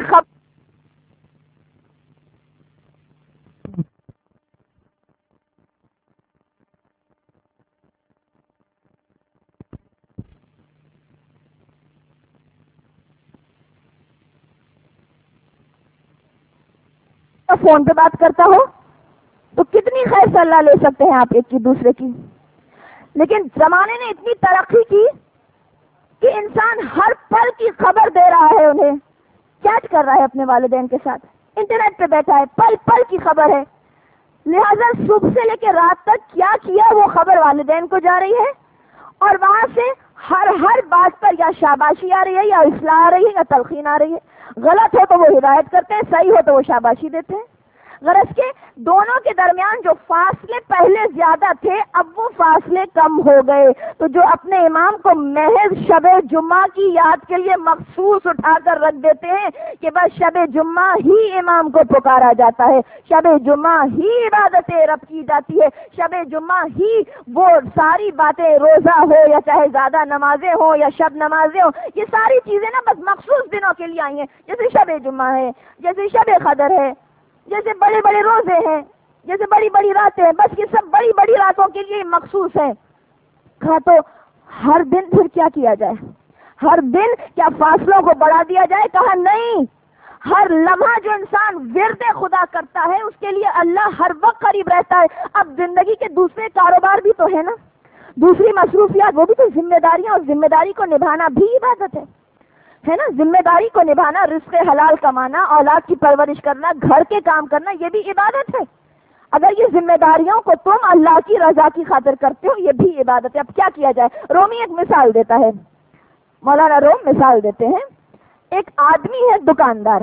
فون پہ بات کرتا ہو تو کتنی خیر صلاح لے سکتے ہیں آپ ایک کی دوسرے کی. لیکن زمانے نے اتنی ترقی کی کہ انسان ہر پل کی خبر دے رہا ہے، انہیں چیٹ کر رہا ہے اپنے والدین کے ساتھ، انٹرنیٹ پہ بیٹھا ہے، پل پل کی خبر ہے. لہذا صبح سے لے کے رات تک کیا کیا وہ خبر والدین کو جا رہی ہے، اور وہاں سے ہر بات پر یا شاباشی آ رہی ہے یا اصلاح آ رہی ہے یا تلقین آ رہی ہے. غلط ہو تو وہ ہدایت کرتے ہیں، صحیح ہو تو وہ شاباشی دیتے ہیں. غرض کے دونوں کے درمیان جو فاصلے پہلے زیادہ تھے اب وہ فاصلے کم ہو گئے. تو جو اپنے امام کو محض شب جمعہ کی یاد کے لیے مخصوص اٹھا کر رکھ دیتے ہیں کہ بس شب جمعہ ہی امام کو پکارا جاتا ہے، شب جمعہ ہی عبادت رب کی جاتی ہے، شب جمعہ ہی وہ ساری باتیں، روزہ ہو یا چاہے زیادہ نمازیں ہو یا شب نمازیں ہو، یہ ساری چیزیں نا بس مخصوص دنوں کے لیے آئی ہیں. جیسے شب جمعہ ہے، جیسے شب قدر ہے، جیسے بڑے بڑے روزے ہیں، جیسے بڑی بڑی راتیں ہیں، بس یہ سب بڑی بڑی راتوں کے لیے مخصوص ہے. کہا تو ہر دن پھر کیا کیا جائے؟ ہر دن کیا فاصلوں کو بڑھا دیا جائے؟ کہا نہیں، ہر لمحہ جو انسان ورد خدا کرتا ہے اس کے لیے اللہ ہر وقت قریب رہتا ہے. اب زندگی کے دوسرے کاروبار بھی تو ہے نا، دوسری مصروفیات، وہ بھی تو ذمہ داریاں، اور ذمہ داری کو نبھانا بھی عبادت ہے نا. ذمہ داری کو نبھانا، رزق حلال کمانا، اولاد کی پرورش کرنا، گھر کے کام کرنا، یہ بھی عبادت ہے. اگر یہ ذمہ داریوں کو تم اللہ کی رضا کی خاطر کرتے ہو یہ بھی عبادت ہے. اب کیا کیا جائے؟ رومی ایک مثال دیتا ہے، مولانا روم مثال دیتے ہیں. ایک آدمی ہے دکاندار،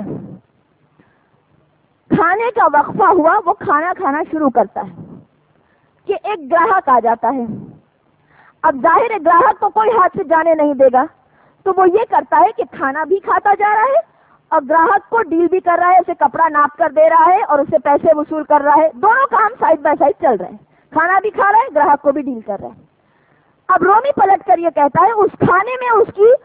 کھانے کا وقفہ ہوا، وہ کھانا کھانا شروع کرتا ہے کہ ایک گراہک آ جاتا ہے. اب ظاہر ہے گراہک کو کوئی ہاتھ سے جانے نہیں دے گا، تو وہ یہ کرتا ہے کہ کھانا بھی کھاتا جا رہا ہے اور گراہک کو ڈیل بھی کر رہا ہے، اسے کپڑا ناپ کر دے رہا ہے اور اسے پیسے وصول کر رہا ہے. دونوں کام سائڈ بائی سائڈ چل رہے ہیں، کھانا بھی کھا رہا ہے، گراہک کو بھی ڈیل کر رہا ہے. اب رومی پلٹ کر یہ کہتا ہے اس کھانے میں اس کی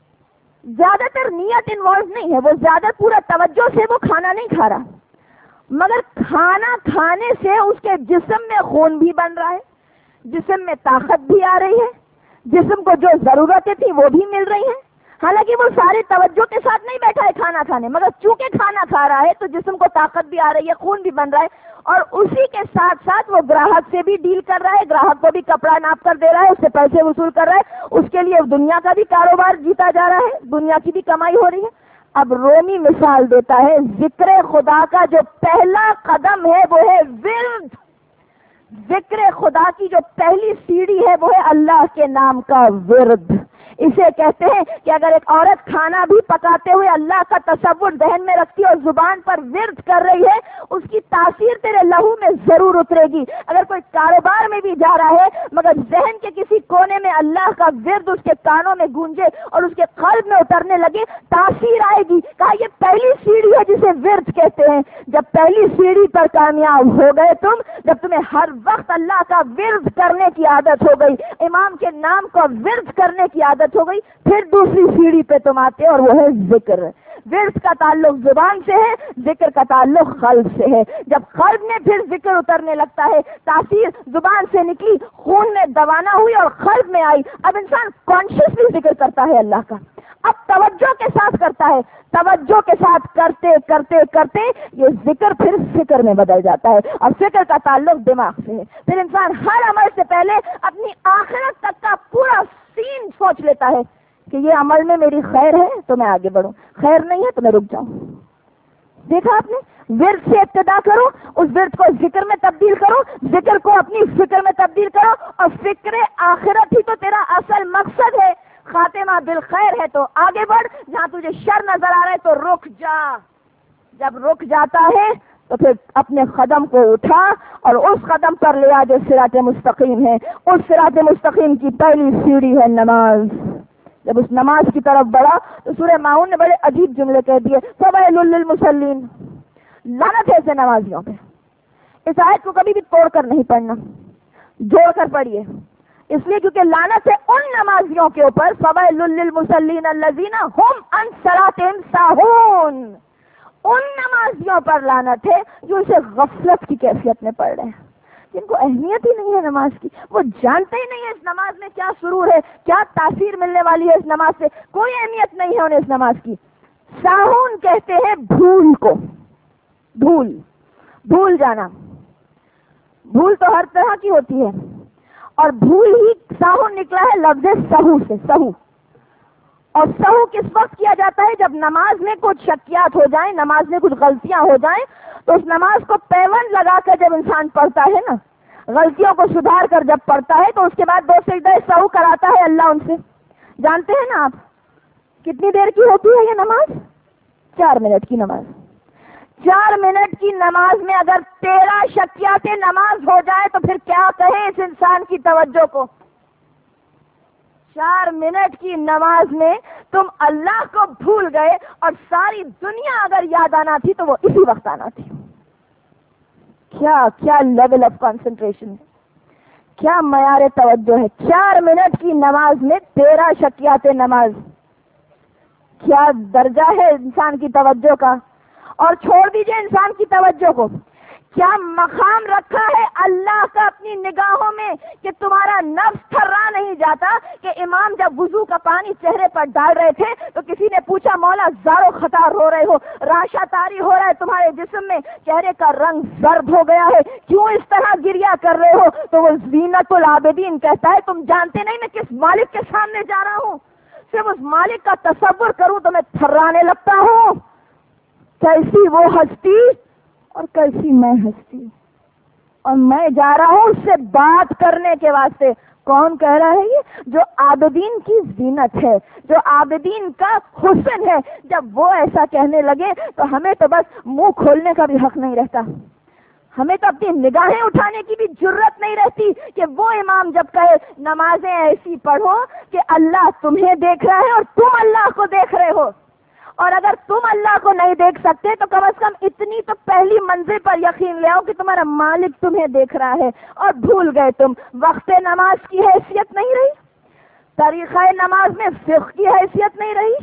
زیادہ تر نیت انوالو نہیں ہے، وہ زیادہ پورا توجہ سے وہ کھانا نہیں کھا رہا، مگر کھانا کھانے سے اس کے جسم میں خون بھی بن رہا ہے، جسم میں طاقت بھی آ رہی ہے، جسم کو جو ضرورتیں تھی وہ بھی مل رہی ہیں. حالانکہ وہ سارے توجہ کے ساتھ نہیں بیٹھا ہے کھانا کھانے، مگر چونکہ کھانا کھا رہا ہے تو جسم کو طاقت بھی آ رہی ہے، خون بھی بن رہا ہے، اور اسی کے ساتھ ساتھ وہ گراہک سے بھی ڈیل کر رہا ہے، گراہک کو بھی کپڑا ناپ کر دے رہا ہے، اس سے پیسے وصول کر رہا ہے، اس کے لیے دنیا کا بھی کاروبار جیتا جا رہا ہے، دنیا کی بھی کمائی ہو رہی ہے. اب رومی مثال دیتا ہے ذکر خدا کا جو پہلا قدم ہے وہ ہے ورد. ذکر خدا کی جو پہلی سیڑھی ہے وہ ہے اللہ کے نام کا ورد. اسے کہتے ہیں کہ اگر ایک عورت کھانا بھی پکاتے ہوئے اللہ کا تصور ذہن میں رکھتی ہے اور زبان پر ورد کر رہی ہے اس کی تاثیر تیرے لہو میں ضرور اترے گی. اگر کوئی کاروبار میں بھی جا رہا ہے مگر ذہن کے کسی کونے میں اللہ کا ورد اس کے کانوں میں گونجے اور اس کے قلب میں اترنے لگے تاثیر آئے گی. کہا یہ پہلی سیڑھی ہے جسے ورد کہتے ہیں. جب پہلی سیڑھی پر کامیاب ہو گئے تم، جب تمہیں ہر وقت اللہ کا ورد کرنے کی عادت ہو گئی، امام کے نام کو ورد کرنے کی عادت ہو گئی، پھر دوسری سیڑھی پہ تم آتے اور وہ ہے ذکر. ورد کا تعلق زبان سے ہے، ذکر کا تعلق قلب سے ہے. جب قلب میں پھر ذکر اترنے لگتا ہے، تاثیر زبان سے نکلی، خون میں دوانہ ہوئی اور قلب میں آئی، اب انسان کانشیسلی ذکر کرتا ہے اللہ کا، اب توجہ کے ساتھ کرتا ہے. توجہ کے ساتھ کرتے کرتے کرتے یہ ذکر پھر فکر میں بدل جاتا ہے اور فکر کا تعلق دماغ سے ہے. پھر انسان ہر عمل سے پہلے اپنی آخرت تک کا پورا سین سوچ لیتا ہے کہ یہ عمل میں میری خیر ہے تو میں آگے بڑھوں، خیر نہیں ہے تو میں رک جاؤں۔ دیکھا آپ نے، ورد سے ابتدا کرو، اس ورد کو ذکر میں تبدیل کرو، ذکر کو اپنی فکر میں تبدیل کرو، اور فکر آخرت ہی تو تیرا اصل مقصد ہے۔ خاتمہ بالخیر ہے تو آگے بڑھ، جہاں تجھے شر نظر آ رہا ہے تو رک جا۔ جب رک جاتا ہے تو پھر اپنے قدم کو اٹھا اور اس قدم پر لے آ جو صراط مستقیم ہے۔ اس صراط مستقیم کی پہلی سیڑھی ہے نماز۔ جب اس نماز کی طرف بڑھا تو سورہ ماؤن نے بڑے عجیب جملے کہہ دیے، فویل للمصلین، لعنت ہے ایسے نمازیوں پہ۔ اس آیت کو کبھی بھی توڑ کر نہیں پڑھنا، جوڑ کر پڑھیے، اس لیے کیونکہ لعنت ہے ان نمازیوں کے اوپر، فویل للمصلین الذین هم عن صلاتهم ساہون، ان نمازیوں پر لعنت ہے جو اسے غفلت کی کیفیت میں پڑھ رہے ہیں، جن کو اہمیت ہی نہیں ہے نماز کی، وہ جانتے ہی نہیں ہے اس نماز میں کیا سرور ہے، کیا تاثیر ملنے والی ہے اس نماز سے، کوئی اہمیت نہیں ہے انہیں اس نماز کی۔ ساہون کہتے ہیں بھول کو، بھول جانا۔ بھول تو ہر طرح کی ہوتی ہے، اور بھول ہی ساہون نکلا ہے لفظ سہو سے، سہو۔ اور سہو کس وقت کیا جاتا ہے؟ جب نماز میں کچھ شکیات ہو جائیں، نماز میں کچھ غلطیاں ہو جائیں، تو اس نماز کو پیوند لگا کر جب انسان پڑھتا ہے نا، غلطیوں کو سدھار کر جب پڑھتا ہے تو اس کے بعد 2 سجدہ سہو کراتا ہے اللہ ان سے۔ جانتے ہیں نا آپ کتنی دیر کی ہوتی ہے یہ نماز؟ 4 منٹ کی نماز۔ 4 منٹ کی نماز میں اگر 13 شکیات نماز ہو جائے تو پھر کیا کہیں اس انسان کی توجہ کو۔ 4 منٹ کی نماز میں تم اللہ کو بھول گئے، اور ساری دنیا اگر یاد آنا تھی تو وہ اسی وقت آنا تھی۔ کیا لیول آف کنسنٹریشن ہے، کیا معیار توجہ ہے۔ 4 منٹ کی نماز میں 13 شکیات نماز، کیا درجہ ہے انسان کی توجہ کا۔ اور چھوڑ دیجئے انسان کی توجہ کو، کیا مقام رکھا ہے اللہ کا اپنی نگاہوں میں کہ تمہارا نفس تھرا نہیں جاتا کہ امام جب وضو کا پانی چہرے پر ڈال رہے تھے تو کسی نے پوچھا مولا زارو خطار ہو رہے ہو، راشا تاری ہو رہا ہے تمہارے جسم میں، چہرے کا رنگ زرد ہو گیا ہے، کیوں اس طرح گریا کر رہے ہو؟ تو وہ زینت العابدین کہتا ہے تم جانتے نہیں میں کس مالک کے سامنے جا رہا ہوں، صرف اس مالک کا تصور کروں تو میں تھرانے لگتا ہوں۔ کیسی وہ ہستی اور کیسی میں ہستی، اور میں جا رہا ہوں اس سے بات کرنے کے واسطے۔ کون کہہ رہا ہے یہ؟ جو عابدین کی زینت ہے، جو عابدین کا حسن ہے۔ جب وہ ایسا کہنے لگے تو ہمیں تو بس منہ کھولنے کا بھی حق نہیں رہتا، ہمیں تو اپنی نگاہیں اٹھانے کی بھی جرت نہیں رہتی کہ وہ امام جب کہے نمازیں ایسی پڑھو کہ اللہ تمہیں دیکھ رہا ہے اور تم اللہ کو دیکھ رہے ہو۔ اور اگر تم اللہ کو نہیں دیکھ سکتے تو کم از کم اتنی تو پہلی منزل پر یقین لے آؤ کہ تمہارا مالک تمہیں دیکھ رہا ہے، اور بھول گئے تم۔ وقت نماز کی حیثیت نہیں رہی، طریقہ نماز میں فقہ کی حیثیت نہیں رہی،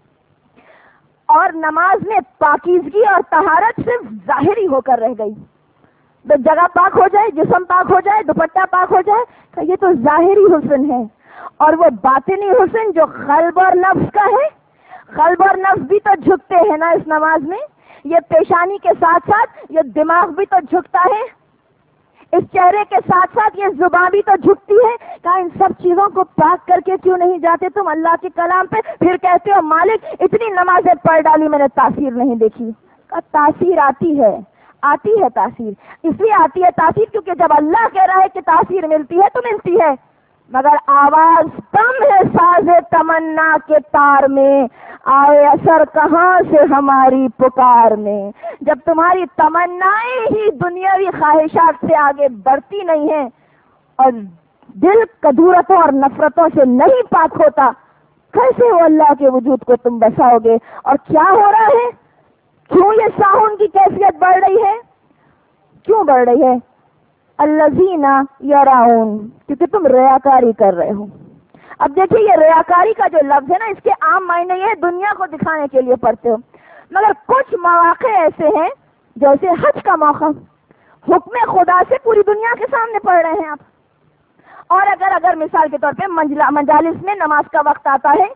اور نماز میں پاکیزگی اور طہارت صرف ظاہری ہو کر رہ گئی۔ تو جگہ پاک ہو جائے، جسم پاک ہو جائے، دوپٹہ پاک ہو جائے، تو یہ تو ظاہری حسن ہے، اور وہ باطنی حسن جو قلب اور نفس کا ہے، قلب اور نفس بھی تو جھکتے ہیں نا اس نماز میں، یہ پیشانی کے ساتھ ساتھ یہ دماغ بھی تو جھکتا ہے، اس چہرے کے ساتھ ساتھ یہ زبان بھی تو جھکتی ہے۔ کہا ان سب چیزوں کو پاک کر کے کیوں نہیں جاتے تم اللہ کے کلام پہ؟ پھر کہتے ہو مالک اتنی نمازیں پڑھ ڈالی میں نے تاثیر نہیں دیکھی۔ کہا تاثیر آتی ہے تاثیر، اس لیے آتی ہے تاثیر کیونکہ جب اللہ کہہ رہا ہے کہ تاثیر ملتی ہے تو ملتی ہے، مگر آواز کم ہے ساز تمنا کے تار میں، آئے اثر کہاں سے ہماری پکار میں۔ جب تمہاری تمنائیں ہی دنیاوی خواہشات سے آگے بڑھتی نہیں ہیں اور دل کدورتوں اور نفرتوں سے نہیں پاک ہوتا، کیسے وہ اللہ کے وجود کو تم بساؤ گے؟ اور کیا ہو رہا ہے؟ کیوں یہ ساہون کی کیفیت بڑھ رہی ہے؟ کیوں بڑھ رہی ہے؟ الذین یراؤن، کیونکہ تم ریاکاری کر رہے ہو۔ اب دیکھیے یہ ریاکاری کا جو لفظ ہے نا، اس کے عام معنی یہ دنیا کو دکھانے کے لیے پڑھتے ہو، مگر کچھ مواقع ایسے ہیں جیسے حج کا موقع، حکم خدا سے پوری دنیا کے سامنے پڑھ رہے ہیں آپ۔ اور اگر مثال کے طور پہ مجالس میں نماز کا وقت آتا ہے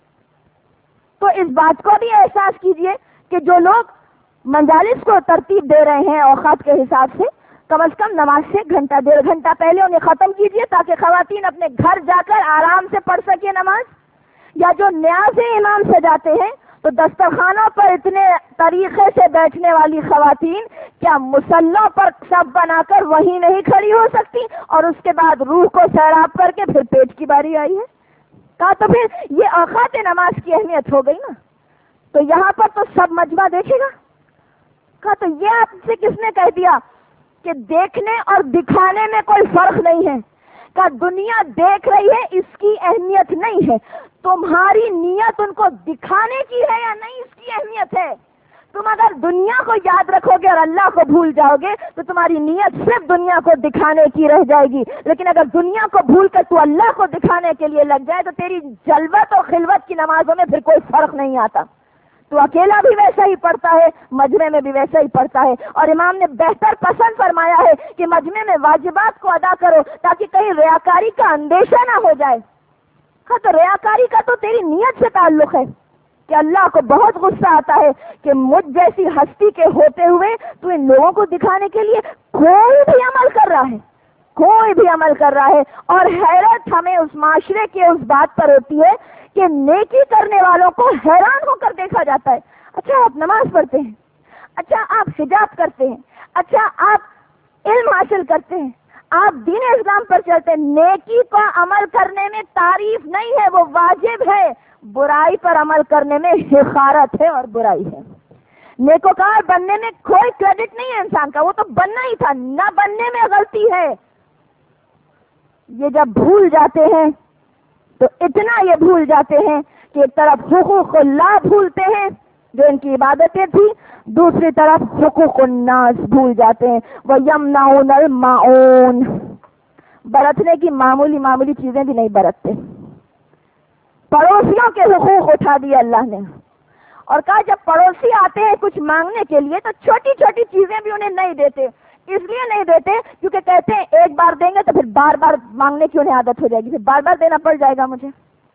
تو اس بات کو بھی احساس کیجئے کہ جو لوگ مجالس کو ترتیب دے رہے ہیں اوقات کے حساب سے، کم از کم نماز سے گھنٹہ 1.5 گھنٹہ پہلے انہیں ختم کیجئے تاکہ خواتین اپنے گھر جا کر آرام سے پڑھ سکے نماز۔ یا جو نیاز امام سجاتے ہیں تو دسترخوانوں پر اتنے طریقے سے بیٹھنے والی خواتین کیا مصلوں پر صف بنا کر وہیں نہیں کھڑی ہو سکتی؟ اور اس کے بعد روح کو سیراب کر کے پھر پیٹ کی باری آئی ہے. کہا تو پھر یہ اوقات نماز کی اہمیت ہو گئی نا. تو یہاں پر تو سب مجمع دیکھے گا. کہا تو یہ آپ سے کس نے کہہ دیا کہ دیکھنے اور دکھانے میں کوئی فرق نہیں ہے؟ کہ دنیا دیکھ رہی ہے، اس کی اہمیت نہیں ہے. تمہاری نیت ان کو دکھانے کی ہے یا نہیں، اس کی اہمیت ہے. تم اگر دنیا کو یاد رکھو گے اور اللہ کو بھول جاؤ گے تو تمہاری نیت صرف دنیا کو دکھانے کی رہ جائے گی. لیکن اگر دنیا کو بھول کر تو اللہ کو دکھانے کے لیے لگ جائے تو تیری جلوت اور خلوت کی نمازوں میں پھر کوئی فرق نہیں آتا. تو اکیلا بھی ویسا ہی پڑھتا ہے، مجمع میں بھی ویسا ہی پڑھتا ہے. اور امام نے بہتر پسند فرمایا ہے کہ مجمع میں واجبات کو ادا کرو تاکہ کہیں ریاکاری کا اندیشہ نہ ہو جائے. ہاں تو ریاکاری کا تو تیری نیت سے تعلق ہے کہ اللہ کو بہت غصہ آتا ہے کہ مجھ جیسی ہستی کے ہوتے ہوئے تو ان لوگوں کو دکھانے کے لیے کوئی بھی عمل کر رہا ہے، کوئی بھی عمل کر رہا ہے. اور حیرت ہمیں اس معاشرے کے اس بات پر ہوتی ہے کہ نیکی کرنے والوں کو حیران ہو کر دیکھا جاتا ہے. اچھا آپ نماز پڑھتے ہیں، اچھا آپ حجاب کرتے ہیں، اچھا آپ علم حاصل کرتے ہیں، آپ دین اسلام پر چلتے ہیں. نیکی کا عمل کرنے میں تعریف نہیں ہے، وہ واجب ہے. برائی پر عمل کرنے میں حقارت ہے اور برائی ہے. نیکوکار بننے میں کوئی کریڈٹ نہیں ہے انسان کا، وہ تو بننا ہی تھا، نہ بننے میں غلطی ہے. یہ جب بھول جاتے ہیں تو اتنا یہ بھول جاتے ہیں کہ ایک طرف حقوق اللہ بھولتے ہیں جو ان کی عبادتیں تھیں، دوسری طرف حقوق الناس بھول جاتے ہیں. وَيَمْنَعُونَ الْمَاعُونَ، برتنے کی معمولی معمولی چیزیں بھی نہیں برتتے. پڑوسیوں کے حقوق اٹھا دیے اللہ نے اور کہا جب پڑوسی آتے ہیں کچھ مانگنے کے لیے تو چھوٹی چھوٹی چیزیں بھی انہیں نہیں دیتے. اس لیے نہیں دیتے کیونکہ کہتے ہیں ایک بار دیں گے تو پھر بار بار مانگنے کی انہیں عادت ہو جائے گی، پھر بار بار دینا پڑ جائے گا مجھے.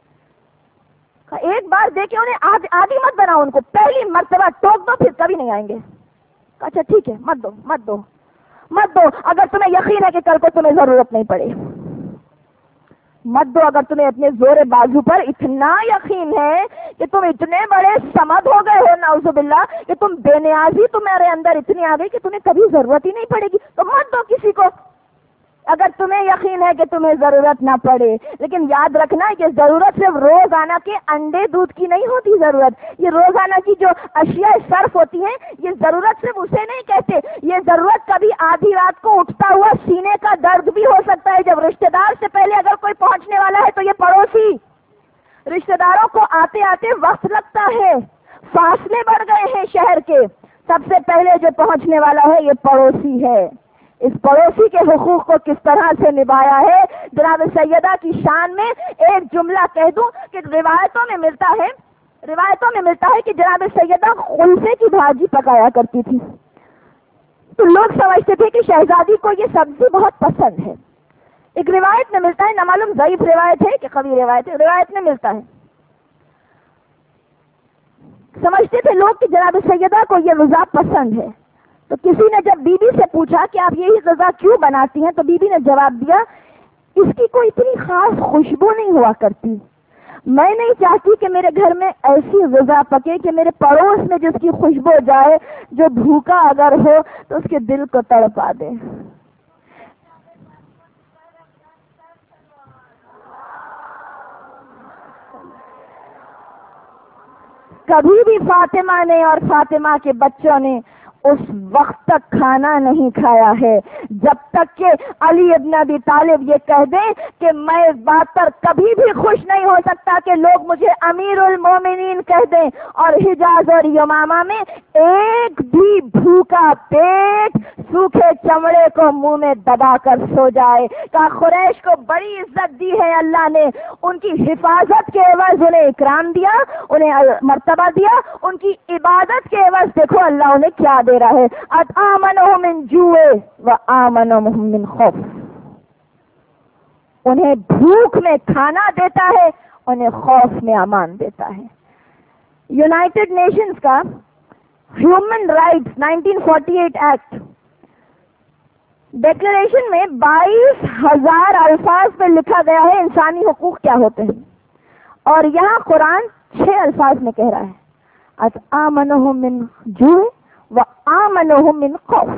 ایک بار دے کے انہیں عادی مت بناؤ، ان کو پہلی مرتبہ ٹوک دو پھر کبھی نہیں آئیں گے. اچھا ٹھیک ہے، مت دو مت دو مت دو. اگر تمہیں یقین ہے کہ کل کو تمہیں ضرورت نہیں پڑے مت دو. اگر تمہیں اپنے زور بازو پر اتنا یقین ہے کہ تم اتنے بڑے سمد ہو گئے ہو نعوذ باللہ کہ تم بے نیازی تمہارے اندر اتنی آ گئی کہ تمہیں کبھی ضرورت ہی نہیں پڑے گی تو مت دو کسی کو. اگر تمہیں یقین ہے کہ تمہیں ضرورت نہ پڑے. لیکن یاد رکھنا کہ ضرورت صرف روزانہ کے انڈے دودھ کی نہیں ہوتی. ضرورت یہ روزانہ کی جو اشیاء صرف ہوتی ہیں یہ ضرورت صرف اسے نہیں کہتے. یہ ضرورت کبھی آدھی رات کو اٹھتا ہوا سینے کا درد بھی ہو سکتا ہے. جب رشتہ دار سے پہلے اگر کوئی پہنچنے والا ہے تو یہ پڑوسی. رشتہ داروں کو آتے آتے وقت لگتا ہے، فاصلے بڑھ گئے ہیں شہر کے. سب سے پہلے جو پہنچنے والا ہے یہ پڑوسی ہے. اس پڑوسی کے حقوق کو کس طرح سے نبھایا ہے. جناب سیدہ کی شان میں ایک جملہ کہہ دوں کہ روایتوں میں ملتا ہے کہ جناب سیدہ خلفے کی بھاجی پکایا کرتی تھی. تو لوگ سمجھتے تھے کہ شہزادی کو یہ سبزی بہت پسند ہے. ایک روایت میں ملتا ہے، نہ معلوم ضعیف روایت ہے کہ قوی روایت ہے، روایت میں ملتا ہے. سمجھتے تھے لوگ کہ جناب سیدہ کو یہ غذا پسند ہے. تو کسی نے جب بی بی سے پوچھا کہ آپ یہی غذا کیوں بناتی ہیں تو بی بی نے جواب دیا اس کی کوئی اتنی خاص خوشبو نہیں ہوا کرتی. میں نہیں چاہتی کہ میرے گھر میں ایسی غذا پکے کہ میرے پڑوس میں جس کی خوشبو جائے جو بھوکا اگر ہو تو اس کے دل کو تڑپا دے. کبھی بھی فاطمہ نے اور فاطمہ کے بچوں نے اس وقت تک کھانا نہیں کھایا ہے جب تک کہ علی ابن ابی طالب یہ کہہ دیں کہ میں اس بات پر کبھی بھی خوش نہیں ہو سکتا کہ لوگ مجھے امیر المومنین کہہ دیں. اور حجاز اور یمامہ میں ایک بھی بھوکا پیٹ سوکھے چمڑے کو منہ میں دبا کر سو جائے. کہ قریش کو بڑی عزت دی ہے اللہ نے، ان کی حفاظت کے عوض انہیں اکرام دیا، انہیں مرتبہ دیا. ان کی عبادت کے عوض دیکھو اللہ انہیں کیا دے رہا ہے. آمنهم من جوع وآمنهم من خوف. انہیں بھوک میں کھانا دیتا ہے، انہیں خوف میں امان دیتا ہے. یونائٹڈ نیشنز کا ہیومن رائٹس 1948 ایکٹ ڈکلریشن میں 22,000 الفاظ میں لکھا گیا ہے انسانی حقوق کیا ہوتے ہیں. اور یہاں قرآن 6 الفاظ میں کہہ رہا ہے اَتْآمَنُهُم مِّن جُوعٍ وَآمَنُهُم مِّن خَوْفٍ.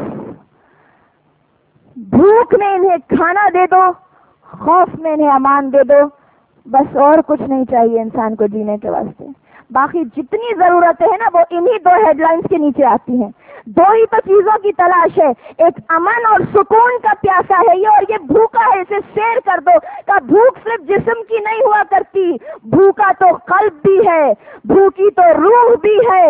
بھوک میں انہیں کھانا دے دو، خوف میں انہیں امان دے دو، بس اور کچھ نہیں چاہیے انسان کو جینے کے واسطے. باقی جتنی ضرورتیں ہیں نا وہ انہی 2 ہیڈ لائنز کے نیچے آتی ہیں. 2 ہی تو چیزوں کی تلاش ہے، ایک امن اور سکون کا پیاسا ہے یہ، اور یہ بھوکا ہے، اسے سیر کر دو. کہ بھوک صرف جسم کی نہیں ہوا کرتی، بھوکا تو قلب بھی ہے، بھوکی تو روح بھی ہے،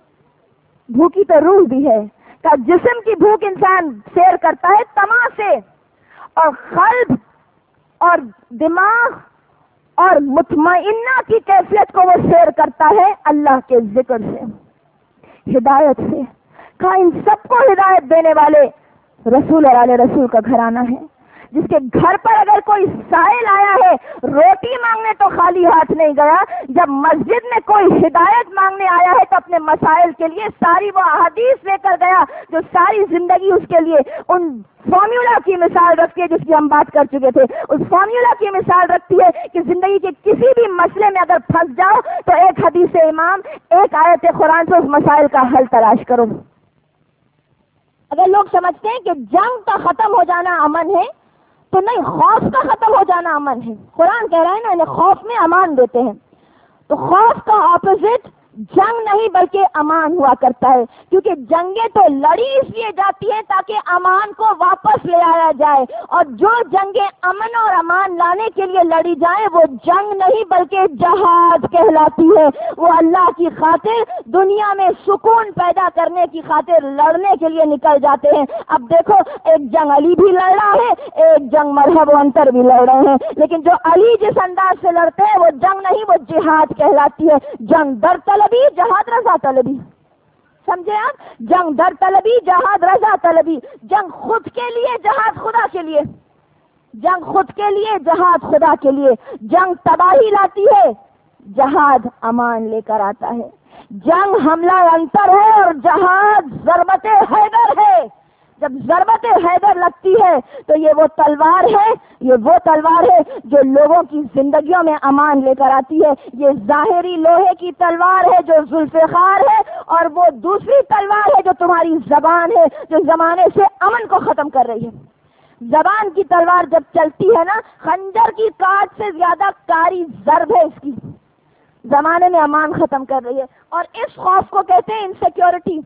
بھوکی تو روح بھی ہے. کہ جسم کی بھوک انسان سیر کرتا ہے تما سے، اور قلب اور دماغ اور مطمئنہ کی کیفیت کو وہ سیر کرتا ہے اللہ کے ذکر سے، ہدایت سے. کہا ان سب کو ہدایت دینے والے رسول اور آل رسول کا گھرانہ ہے، جس کے گھر پر اگر کوئی سائل آیا ہے روٹی مانگنے تو خالی ہاتھ نہیں گیا. جب مسجد میں کوئی ہدایت مانگنے آیا ہے تو اپنے مسائل کے لیے ساری وہ احادیث لے کر گیا جو ساری زندگی اس کے لیے ان فارمولا کی مثال رکھتی ہے جس کی ہم بات کر چکے تھے. اس فارمولا کی مثال رکھتی ہے کہ زندگی کے کسی بھی مسئلے میں اگر پھنس جاؤ تو ایک حدیث امام، ایک آیت قرآن سے اس مسائل کا حل تلاش کرو. اگر لوگ سمجھتے ہیں کہ جنگ کا ختم ہو جانا امن ہے تو نہیں، خوف کا ختم ہو جانا امن ہے. قرآن کہہ رہا ہے نا انہیں خوف میں امان دیتے ہیں. تو خوف کا اپوزٹ جنگ نہیں بلکہ امان ہوا کرتا ہے، کیونکہ جنگیں تو لڑی اس لیے جاتی ہیں تاکہ امان کو واپس لے آیا جائے، اور جو جنگیں امن اور امان لانے کے لیے لڑی جائیں وہ جنگ نہیں بلکہ جہاد کہلاتی ہے. وہ اللہ کی خاطر دنیا میں سکون پیدا کرنے کی خاطر لڑنے کے لیے نکل جاتے ہیں. اب دیکھو ایک جنگ علی بھی لڑ رہا ہے، ایک جنگ مرحب و انتر بھی لڑ رہے ہیں، لیکن جو علی جس انداز سے لڑتے ہیں وہ جنگ نہیں، وہ جہاد کہلاتی ہے. جنگ در طلبی، جہاد رضا طلبی. سمجھے آپ؟ جنگ در طلبی، جہاد رضا طلبی. جنگ خود کے لیے، جہاد خدا کے لیے. جنگ خود کے لیے، جہاد خدا کے لیے. جنگ تباہی لاتی ہے، جہاد امان لے کر آتا ہے. جنگ حملہ انتر ہے اور جہاد ضربت حیدر ہے. جب ضربت حیدر لگتی ہے تو یہ وہ تلوار ہے، یہ وہ تلوار ہے جو لوگوں کی زندگیوں میں امان لے کر آتی ہے. یہ ظاہری لوہے کی تلوار ہے جو ذوالفقار ہے، اور وہ دوسری تلوار ہے جو تمہاری زبان ہے جو زمانے سے امن کو ختم کر رہی ہے. زبان کی تلوار جب چلتی ہے نا، خنجر کی کاٹ سے زیادہ کاری ضرب ہے اس کی. زمانے میں امان ختم کر رہی ہے، اور اس خوف کو کہتے ہیں انسیکیورٹی.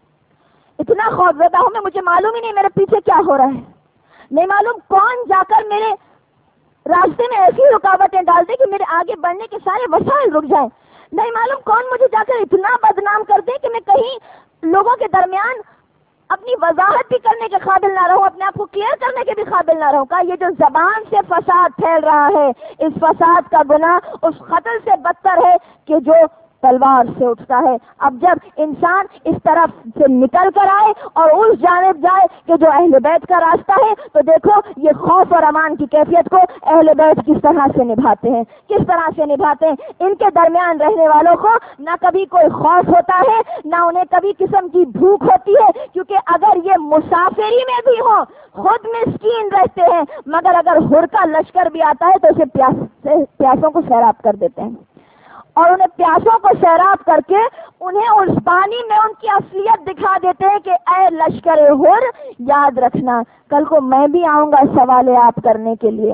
اتنا خوف زدہ ہوں میں، مجھے معلوم ہی نہیں میرے پیچھے کیا ہو رہا ہے، نہیں معلوم کون جا کر میرے راستے میں ایسی رکاوٹیں ڈال دے کہ میرے آگے بڑھنے کے سارے وسائل رک جائیں، نہیں معلوم کون مجھے جا کر اتنا بدنام کر دے کہ میں کہیں لوگوں کے درمیان اپنی وضاحت بھی کرنے کے قابل نہ رہوں، اپنے آپ کو کلیئر کرنے کے بھی قابل نہ رہوں. کا یہ جو زبان سے فساد پھیل رہا ہے، اس فساد کا گناہ اس قتل سے بدتر ہے کہ جو تلوار سے اٹھتا ہے. اب جب انسان اس طرف سے نکل کر آئے اور اس جانب جائے کہ جو اہل بیت کا راستہ ہے، تو دیکھو یہ خوف اور امان کی کیفیت کو اہل بیت کس طرح سے نبھاتے ہیں، کس طرح سے نبھاتے ہیں. ان کے درمیان رہنے والوں کو نہ کبھی کوئی خوف ہوتا ہے، نہ انہیں کبھی قسم کی بھوک ہوتی ہے، کیونکہ اگر یہ مسافری میں بھی ہو خود مسکین رہتے ہیں، مگر اگر ہر کا لشکر بھی آتا ہے تو اسے پیاسوں کو سیراب کر دیتے ہیں، اور انہیں پیاسوں کو سیراب کر کے انہیں اس پانی میں ان کی اصلیت دکھا دیتے ہیں کہ اے لشکر ہر، یاد رکھنا کل کو میں بھی آؤں گا سوال آپ کرنے کے لیے،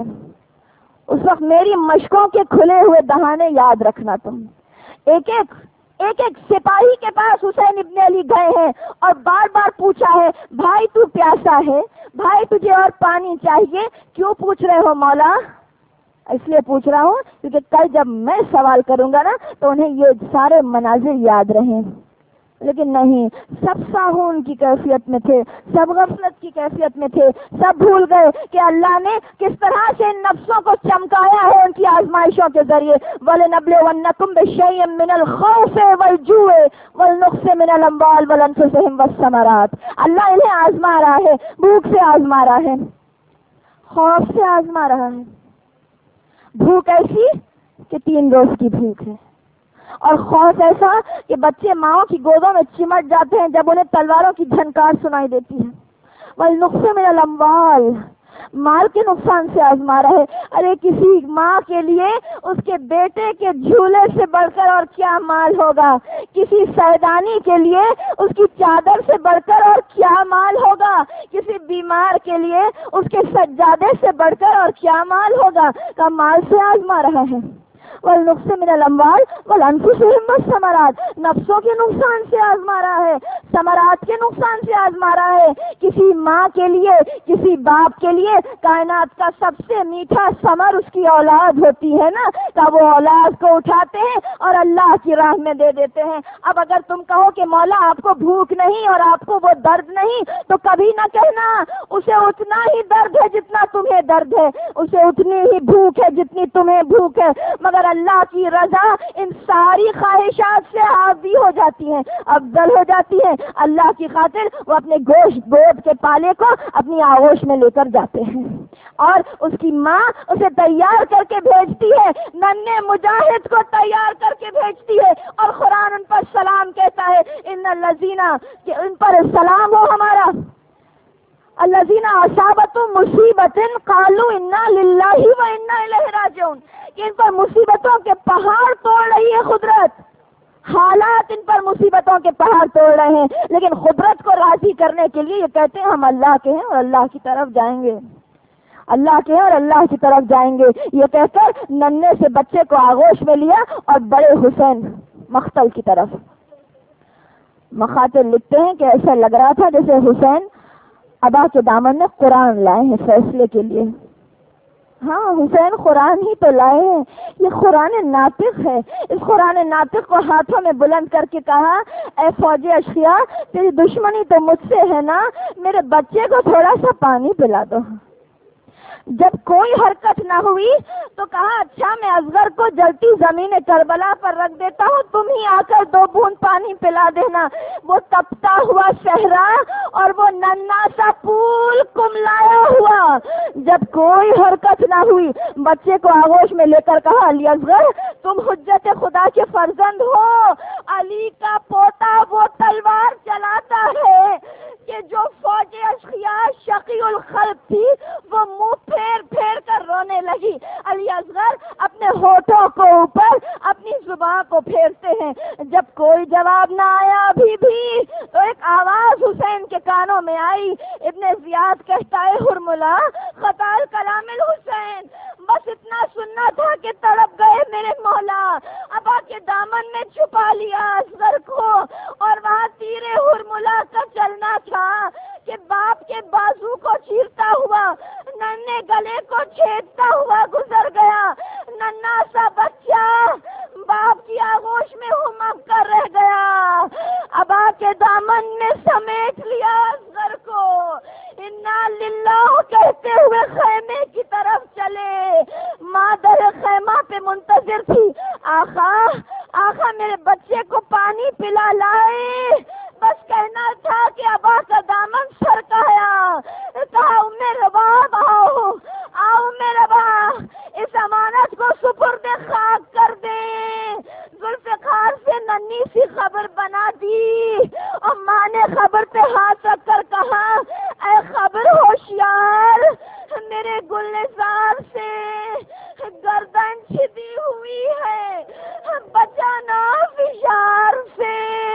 اس وقت میری مشقوں کے کھلے ہوئے دہانے یاد رکھنا. تم ایک ایک سپاہی کے پاس حسین ابن علی گئے ہیں اور بار بار پوچھا ہے، بھائی تو پیاسا ہے، بھائی تجھے اور پانی چاہیے، کیوں پوچھ رہے ہو مولا؟ اس لیے پوچھ رہا ہوں کیونکہ کل جب میں سوال کروں گا نا تو انہیں یہ سارے مناظر یاد رہیں. لیکن نہیں، سب ساہون کی کیفیت میں تھے، سب غفلت کی کیفیت میں تھے، سب بھول گئے کہ اللہ نے کس طرح سے نفسوں کو چمکایا ہے ان کی آزمائشوں کے ذریعے. وَلَنَبْلُوَنَّكُمْ بِشَيْءٍ مِّنَ الْخَوْفِ وَالْجُوعِ وَالنَّقْصِ مِنَ الْأَمْوَالِ وَالْأَنفُسِ وَالثَّمَرَاتِ. اللہ انہیں آزما رہا ہے، بھوک سے آزما رہا ہے، خوف سے آزما رہا ہے. بھوک ایسی کہ 3 روز کی بھوک ہے، اور خوف ایسا کہ بچے ماؤں کی گودوں میں چمٹ جاتے ہیں جب انہیں تلواروں کی جھنکار سنائی دیتی ہے. وَالنُّقْصِ مِنَ الْأَمْوَالِ، مال کے نقصان سے آزما رہا ہے. ارے کسی ماں کے لیے اس کے بیٹے کے جھولے سے بڑھ کر اور کیا مال ہوگا, کسی سیدانی کے لیے اس کی چادر سے بڑھ کر اور کیا مال ہوگا, کسی بیمار کے لیے اس کے سجادے سے بڑھ کر اور کیا مال ہوگا. کا مال سے آزما رہا ہے. والنقص من الاموال والانفسهم والثمرات, نفسوں کے نقصان سے آزما رہا ہے, ثمرات کے نقصان سے آزما رہا ہے. کسی ماں کے لیے, کسی باپ کے لیے کائنات کا سب سے میٹھا ثمر اس کی اولاد ہوتی ہے نا, کہ وہ اولاد کو اٹھاتے ہیں اور اللہ کی راہ میں دے دیتے ہیں. اب اگر تم کہو کہ مولا آپ کو بھوک نہیں اور آپ کو وہ درد نہیں, تو کبھی نہ کہنا اسے اتنا ہی درد ہے جتنا تمہیں درد ہے, اسے اتنی ہی بھوک ہے جتنی تمہیں بھوک ہے. مگر اللہ کی رضا ان ساری خواہشات سے حاوی ہو جاتی ہے, افضل ہو جاتی ہے. اللہ کی خاطر وہ اپنے گوشت گود کے پالے کو اپنی آغوش میں لے کر جاتے ہیں, اور اس کی ماں اسے تیار کر کے بھیجتی ہے, ننھے مجاہد کو تیار کر کے بھیجتی ہے. اور قرآن ان پر سلام کہتا ہے, ان الذین, کہ ان پر سلام ہو ہمارا, الذین اصابتہم مصیبۃ قالوا انا للہ و انا الیہ راجعون, کہ ان پر مصیبتوں کے پہاڑ توڑ رہی ہے قدرت. حالات ان پر مصیبتوں کے پہاڑ توڑ رہے ہیں, لیکن قدرت کو راضی کرنے کے لیے یہ کہتے ہیں ہم اللہ کے ہیں اور اللہ کی طرف جائیں گے, اللہ کے ہیں اور اللہ کی طرف جائیں گے. یہ کہہ کر ننھے سے بچے کو آغوش میں لیا اور بڑے حسین مقتل کی طرف. مخاطر لکھتے ہیں کہ ایسا لگ رہا تھا جیسے حسین ابا کے دامن میں قرآن لائے ہیں فیصلے کے لیے. ہاں, حسین قرآن ہی تو لائے ہیں, یہ قرآن ناطق ہے. اس قرآن ناطق کو ہاتھوں میں بلند کر کے کہا, اے فوج اشقیا, تیری دشمنی تو مجھ سے ہے نا, میرے بچے کو تھوڑا سا پانی پلا دو. جب کوئی حرکت نہ ہوئی تو کہا اچھا میں اصغر کو جلتی زمین کربلا پر رکھ دیتا ہوں, تم ہی آ کر 2 بوند پانی پلا دینا. وہ تپتا ہوا صحرا اور وہ ننھا سا پھول کملایا ہوا, جب کوئی حرکت نہ ہوئی بچے کو آغوش میں لے کر کہا, علی اصغر تم حجت خدا کے فرزند ہو, علی کا پوتا وہ تلوار چلاتا ہے کہ جو فوج اشقیا شقی الخلق تھی وہ منہ پھیر پھیر کر رونے لگی. علی اصغر اپنے ہونٹوں کو اوپر اپنی زبان کو پھیرتے ہیں. جب کوئی جواب نہ آیا ابھی بھی تو ایک آواز حسین کے کانوں میں آئی. ابن زیاد کہتا ہے, ہرملا خطال کلام الحسین, بس اتنا سننا تھا کہ تڑپ گئے میرے مولا, ابا کے دامن میں چھپا لیا اصغر کو, اور وہاں تیرے ہرملا کا چلنا تھا کہ باپ کے بازو کو چیرتا ہوا, ننھے گلے کو چھیدتا ہوا گزر گیا. ننھا سا بچہ باپ کی آغوش میں ہمم کر رہ گیا, ابا کے دامن میں سمیٹ لیا اصغر کو. انا للہ کہتے ہوئے خیمے کی طرف چلے. ماں در خیمہ پہ منتظر تھی, آقا آقا میرے بچے کو پانی پلا لائے. بس کہنا تھا کہ ابا کا دامن سرکایا, کہا ام رباب آؤ آؤ میرے با, اس امانت کو سپرد خاک کر دیں. ذوالفقار سے ننھی سی خبر بنا دی, اور ماں نے خبر پہ ہاتھ رکھ کر کہا, اے خبر ہوشیار, میرے گلزار سے گردن چھدی ہوئی ہے, بچانا فشار سے.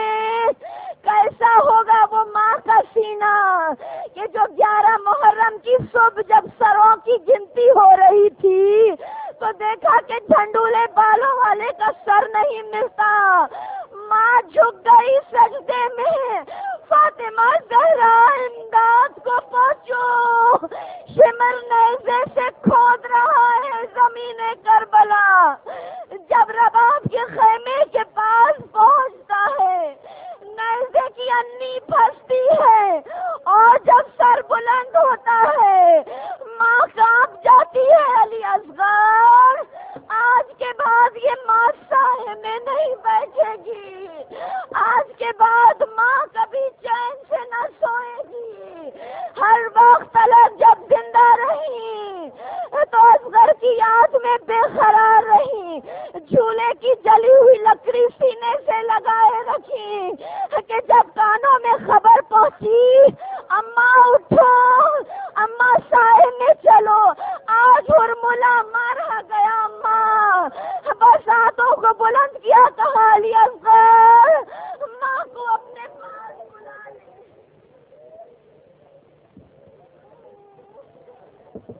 کیسا ہوگا وہ ماں کا سینہ کہ جو 11 محرم کی صبح جب سروں کی گنتی ہو رہی تھی تو دیکھا کہ جھنڈولے بالوں والے کا سر نہیں ملتا. ماں جھک گئی سجدے میں, فاطمہ زہرا امداد کو پہنچو, شمر نیزے سے کھود رہا ہے زمین کربلا. جب رباب کے خیمے کے پاس پہنچتا ہے, نیزے کی انی پھنستی ہے, اور جب سر بلند ہوتا ہے ماں کانپ جاتی ہے. علی اصغر آج کے بعد یہ ماں سائے میں نہیں بیٹھے گی, آج کے بعد ماں کبھی چین سے نہ سوئے گی. ہر وقت تلک جب زندہ رہی تو اصغر کی یاد میں بے قرار رہی, جھولے کی جلی ہوئی لکڑی سینے سے لگائے رکھی کہ جب کانوں میں خبر پہنچی, اماں اٹھو, اماں سائے میں چل فرمولا